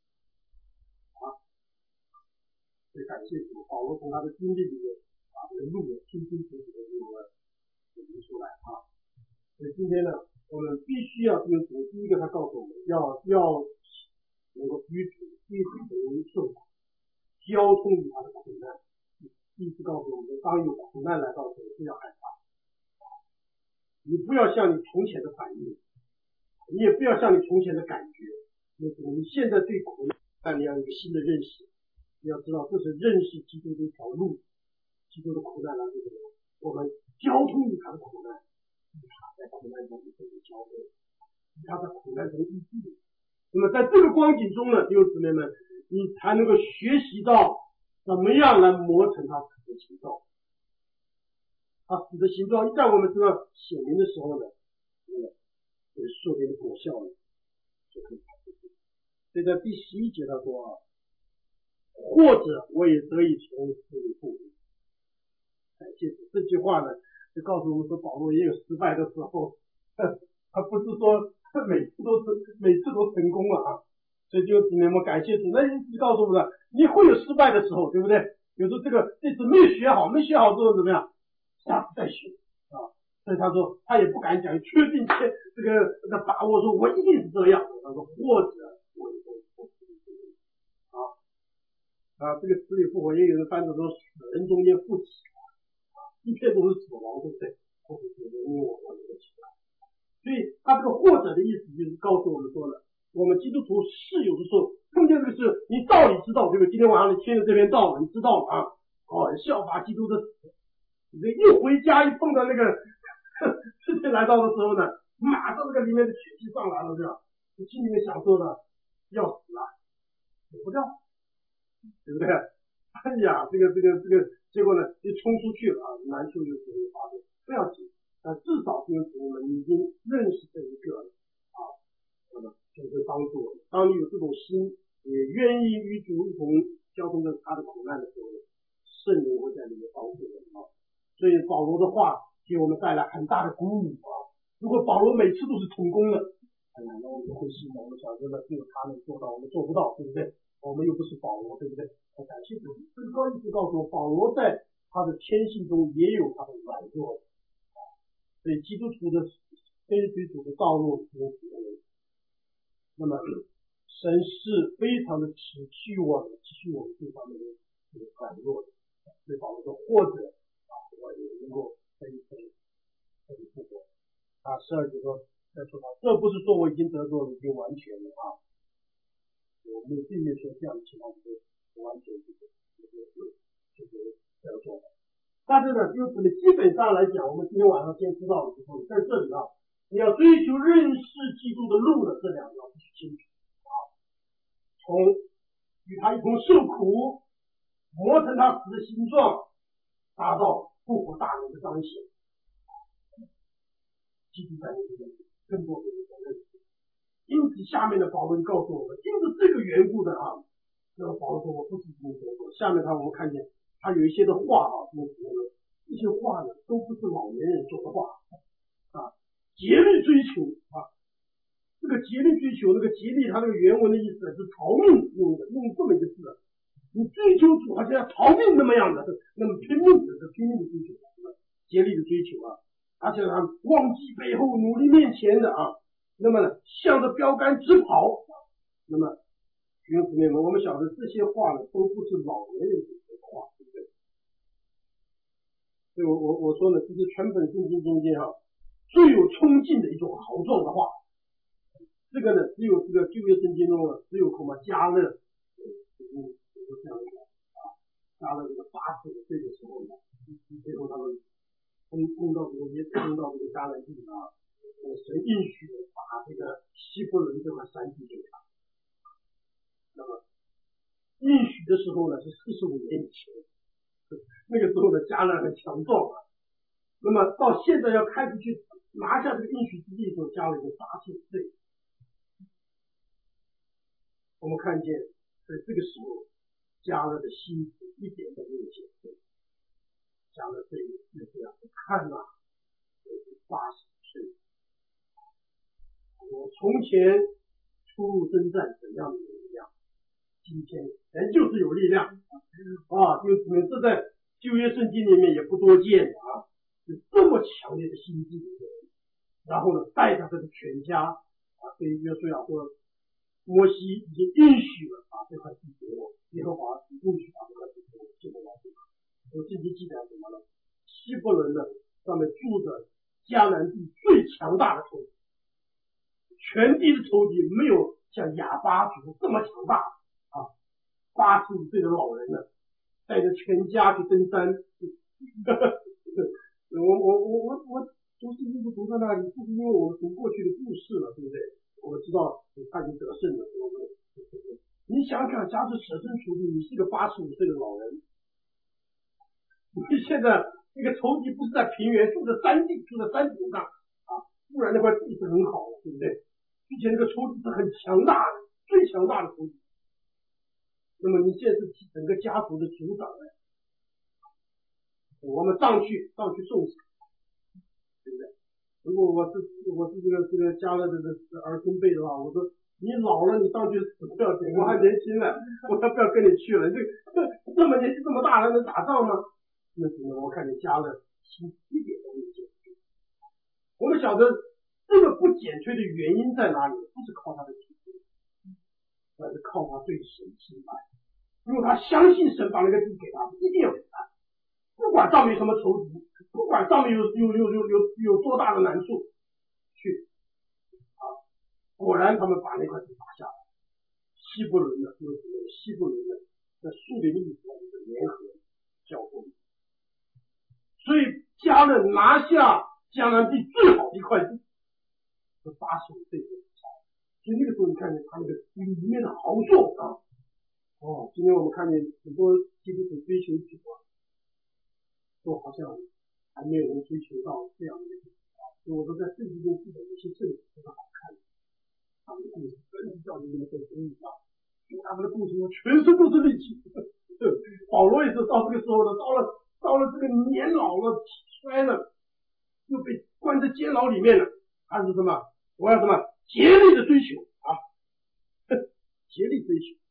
所以感谢主，保罗从他的经历里面把这个路清清楚楚的给我们指明出来啊。所以今天呢，我们必须要跟主，第一个他告诉我们要能够与主一同受苦，交通于他的苦难。第一次告诉我们，当有苦难来到时，不要害怕，你不要像你从前的反应，你也不要像你从前的感觉，你现在对苦难你要有一个新的认识。你要知道，这是认识基督的一条路，基督的苦难来自什么？我们交通于他的苦难，与他在苦难中得以交汇，与他在苦难中医治。那么在这个光景中呢，弟兄姊妹们，你才能够学习到怎么样来磨成他死的形状。他死的形状一在我们身上显明的时候呢，这个树林的果效呢就可以产生。所以在第11节他说啊，或者我也得以从死里复活。感谢主，这句话呢，就告诉我们说，保罗也有失败的时候，他不是说每次都成功了啊。所以就只能够感谢主，那意思告诉我们了，你会有失败的时候，对不对？有时候这次没有学好之后怎么样？下次再学啊。所以他说他也不敢讲确定这个把握，说我一定是这样。他说或者我也会从死里复活啊，这个死里复活也有人翻译说死人中间复起一片都是死亡，对不对？或者是因为我能够起来。所以他这个或者的意思就是告诉我们说了，我们基督徒是有的时候碰见这个事，你道理知道，对不对？今天晚上你听了这篇道了，你知道了啊，效法基督的死。你一回家一碰到那个事情来到的时候呢，马上这个里面的血气上来了，对吧？你心里面想说呢，要死了，死不掉，对不对？哎呀，这个，结果呢，一冲出去了啊，难处有时候发生，不要紧，至少因为我们已经认识这一个啊，那么就会帮助我们。当你有这种心，也愿意与主一同交通着他的苦难的时候，圣灵会在里面帮助我们啊。所以保罗的话给我们带来很大的鼓舞啊！如果保罗每次都是成功的，哎呀，那我们会心我们想说呢，只有他能做到，我们做不到，对不对？我们又不是保罗，对不对？感谢主，这个意思告诉我，保罗在他的天性中也有他的软弱，所以基督徒的跟随主的道路是那么神是非常的体恤我们这方面的软弱的，所以保罗说或者我也能够可以复活啊。12节说再说他，这不是说我已经得着了，已经完全了啊。我们并没有说这样的情况是完全就是得着的。但是呢，就基本上来讲，我们今天晚上先知道的时候，在这里啊，你要追求认识基督的路的这两条必须清楚啊。从与他一同受苦，磨成他死的形状，达到复活大能的彰显。基督在这里更多的人认识， 因此下面的保罗就告诉我们，因此这个缘故的啊，那么保罗说我不是这么说。下面我们看见他有一些的话啊，这些话呢都不是老年人说的话啊，竭力追求啊，这个竭力追求，那个竭力它那个原文的意思是逃命用的，用这么一个字，你追求主好像要逃命那么样的，那么拼命的追求，竭力的追求啊，而且他忘记背后，努力面前的啊，那么呢向着标杆直跑。那么弟兄姊妹们，我们晓得这些话呢都不是老年人说的话，对不对？所以我说呢，这是全本圣经中间最有冲劲的一种豪壮的话。这个呢，只有这个旧约圣经中呢，只有恐怕加勒这样的加勒这个80岁的时候呢，最后他们碰到这个迦南地啊，神应许把这个希伯伦这块山地给他。那么应许的时候呢是45年以前，那个时候呢迦南很强壮啊。那么到现在要开始去拿下这个应许之地的时候，迦南已经80岁。我们看见在这个时候，迦南的心一点都没有减退。迦南对就这样看呐，80岁。我从前出入征战怎样的有力量，今天人就是有力量啊！就是这在旧约圣经里面也不多见啊，有这么强烈的心智的人，然后呢带着这个全家啊，对约书亚说，摩西已经应许了把这块地给我，耶和华应许把这块地给我，现在来我自己记载什么呢？希伯伦呢上面住着迦南地最强大的仇敌，全地的仇敌没有像亚巴族这么强大啊！85岁的老人呢，带着全家去登山。我读圣经不读在那里，不是因为我们读过去的故事了，对不对？我知道他已经得胜了。你想想，假使舍身处地，你是个85岁的老人，你现在这个仇敌不是在平原，住在山顶，住在山顶上啊，不然那块地是很好的，对不对？并且那个仇敌是很强大的，最强大的仇敌。那么你现在是整个家族的族长了，我们上去送死，对不对？如果我是这个家的这个儿孙辈的话，我说你老了，你上去死不要紧，我还年轻了，我才不要跟你去了。这么年纪这么大还能打仗吗？那只能我看你家了心一点都没有减退。我们晓得这个不减退的原因在哪里？不是靠他的体质，而是靠他对神信赖。因为他相信神把那个地给他，一定要给他。不管上面有什么仇敌，不管上面有多大的难处，去啊！果然他们把那块地打下来。希伯伦呢，在树林的意思是联合交锋，所以迦勒拿下迦南地最好的一块地，是85岁的时候。所以那个时候你看见他那个里面的豪壮啊！今天我们看见很多基督徒追求主啊，都好像还没有人追求到这样的一个地步。所以我说在圣经中记载有些圣徒非常好看，他们的故事真是叫人们很惊讶，他们的故事全身都是力气。保罗也是到这个时候呢，到了这个年老了、体衰了，又被关在监牢里面了，他是什么？我要什么？竭力的追求啊，竭力追求。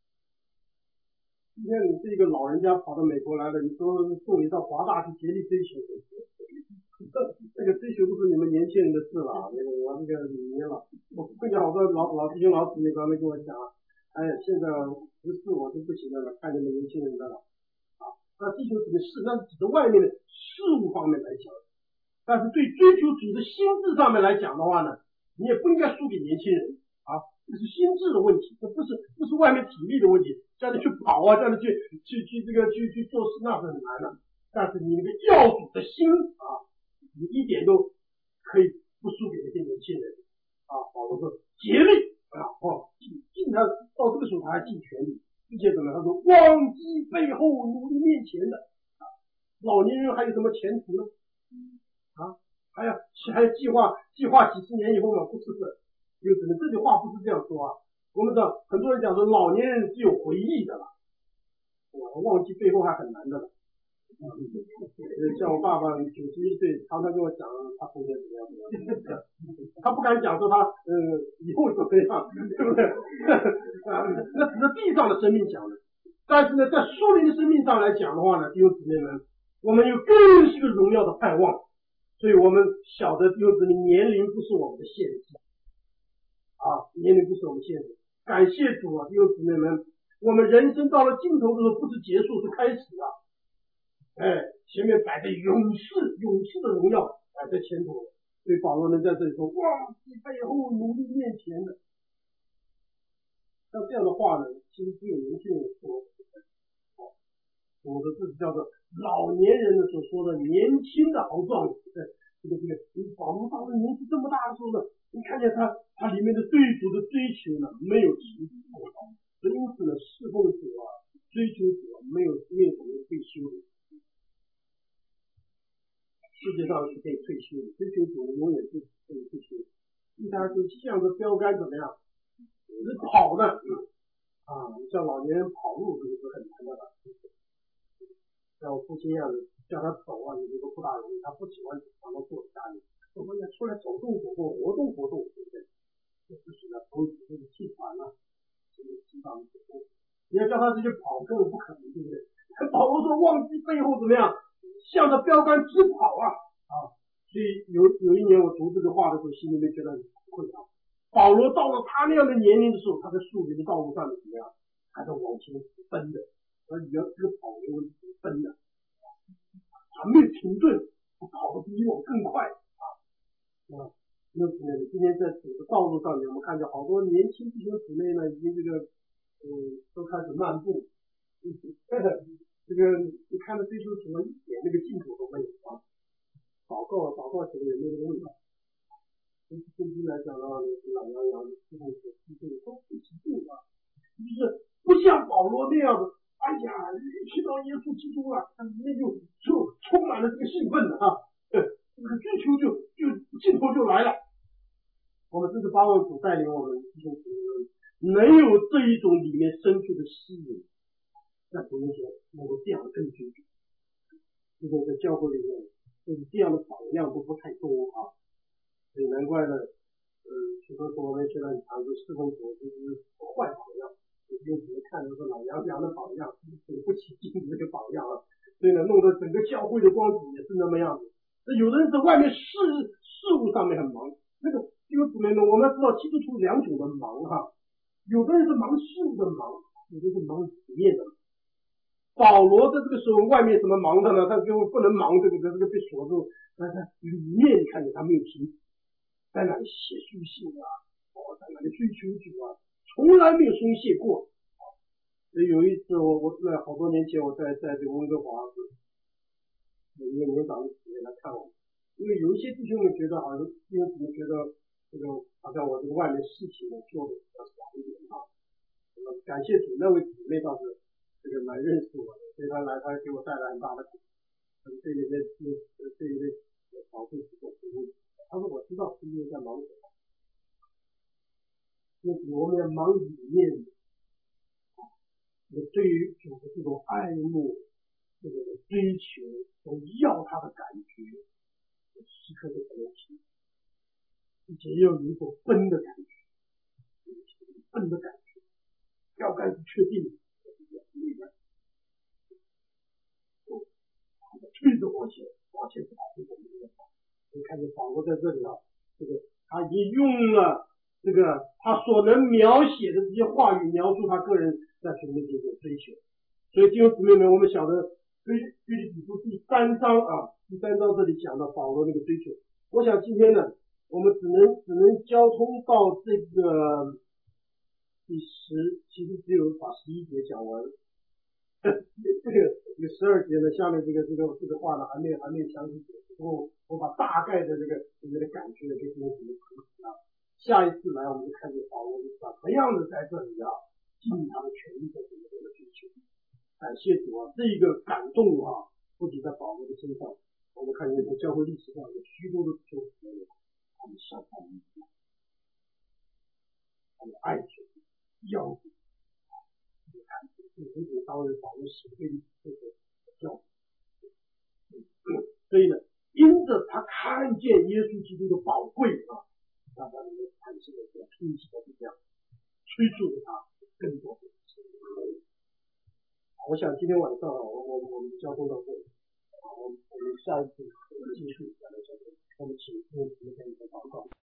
今天你是一个老人家跑到美国来了，你说送你到华大去竭力追求，这个追求都是你们年轻人的事了。我这个年了，我碰见好多老弟兄老姊妹刚才跟我讲，哎，现在14我都不行了，看你们年轻人的了啊。那追求主的事，那是指的外面的事物方面来讲，但是对追求主的心智上面来讲的话呢，你也不应该输给年轻人啊，这是心智的问题，这不是外面体力的问题。叫你去跑啊，叫你去做事，那是很难的。但是你那个要主的心啊，你一点都可以不输给那些年轻人啊。保罗说竭力啊，尽他到这个时候他还尽全力，并且怎么？他说忘记背后，努力面前的啊。老年人还有什么前途呢？啊，还要计划几十年以后吗？不是的， 有可能这句话不是这样说啊。我们知道很多人讲说老年人是有回忆的了，忘记背后还很难的了。像我爸爸91岁，常常跟我讲他从前怎么样怎么样，他不敢讲说他以后怎么样，对不对？那只是地上的生命讲的，但是呢，在属灵的生命上来讲的话呢，弟兄姊妹们，我们有更是个荣耀的盼望。所以我们晓得弟兄姊妹，年龄不是我们的限制啊，年龄不是我们限制。感谢主啊，弟兄姊妹们，我们人生到了尽头的时候，不是结束，是开始啊。前面摆着勇士的荣耀摆在前头，所以保罗能在这里说，忘记背后，努力面前的。像这样的话呢，其实只有年轻人说，我的字叫做老年人的所说的年轻的豪壮。你保罗到了年纪这么大的时候呢，你看见他里面的对主的追求呢，没有停止过，因此呢，侍奉者啊，追求者没有什么退休的。世界上是可以退休的，追求者永远是可以退休的。大家就向着标杆怎么样？是跑的像老年人跑路这个是很难的了。像我父亲一样的，叫他走啊，你这个不大容易，他不喜欢常常坐在家里，我们要出来走动活动，活动，对不对？这就是呢，投资这个集团啊，这个集团活动，你要叫他这些跑根本不可能，对不对？保罗说忘记背后怎么样，向着标杆直跑啊！所以有一年我读这个话的时候，心里面觉得很困扰。保罗到了他那样的年龄的时候，他在树林的道路上面怎么样？还在往前奔的，而你要这个跑的问题奔的，他没有停顿，他跑得比以往更快那今天在整个道路上面，我们看见好多年轻弟兄姊妹呢，已经都开始漫步，这个你看到追求什么一点那个进步都没有啊！祷告起来也没有味道。从圣经来讲的话，懒洋洋的，这种都不起劲啊，就是不像保罗那样的，哎呀，去到耶稣基督了，那就充满了这个兴奋这个追求就劲头就来了。我们这是八位主带领我们弟兄姊妹能有这一种里面深处的吸引，那不用说能够这样的跟随主，这个在教会里面，就是这样的榜样都不太多所以难怪呢，许多时候我们现在很常说侍奉者就是坏榜样，就只是看着说懒洋洋的榜样，不起劲的这个榜样所以呢，弄得整个教会的光景也是那么样子。有的人在外面事务上面很忙，那个弟兄姊妹们，我们要知道基督徒两种的忙有的人是忙事务的忙，有的是忙里面的。保罗在这个时候外面什么忙的呢？他就不能忙这个被锁住，但是里面你看见他没有停止，在那里写书信在那里追求主从来没有松懈过所以有一次我在好多年前我在这个温哥华有一个年长的姊妹来看我，因为有一些弟兄们觉得好像弟兄姊妹觉得这个好像我这个外面事情做的比较少一点感谢主，那位姊妹倒是这个蛮认识我的，所以他来他给我带来很大的鼓励，这一类保护我服务。他说我知道今天在忙什么，就是我们要忙里面对于主的这种爱慕，这个追求，要他的感觉，时刻都在那起，而且要有一种奔的感觉，标杆是确定的，推着往前跑，你看见保罗在这里这个他已经用了这个他所能描写的这些话语描述他个人在主面前的追求。所以弟兄姊妹们，我们晓得腓立比书第3章这里讲到保罗那个追求。我想今天呢，我们只能交通到这个第10，其实只有把11节讲完。这个12节呢，下面这个话呢还没有详细解释。我把大概的这个感觉给你们下一次来我们就看见保罗怎么样的在这里尽他的全力在这个追求。感谢主这一个感动不仅在保罗的身上，我们看见在教会历史上有许多的弟兄姊妹他们相当一样。 还有爱情、要义，如果当日保罗写菲利比这个教义，所以呢，因着他看见耶稣基督的宝贵啊，让他能够产生了这样拼起的力量，催促着他更多的。我想今天晚上我们交通到这里，我们下一次继续我们请牧师跟你们祷告。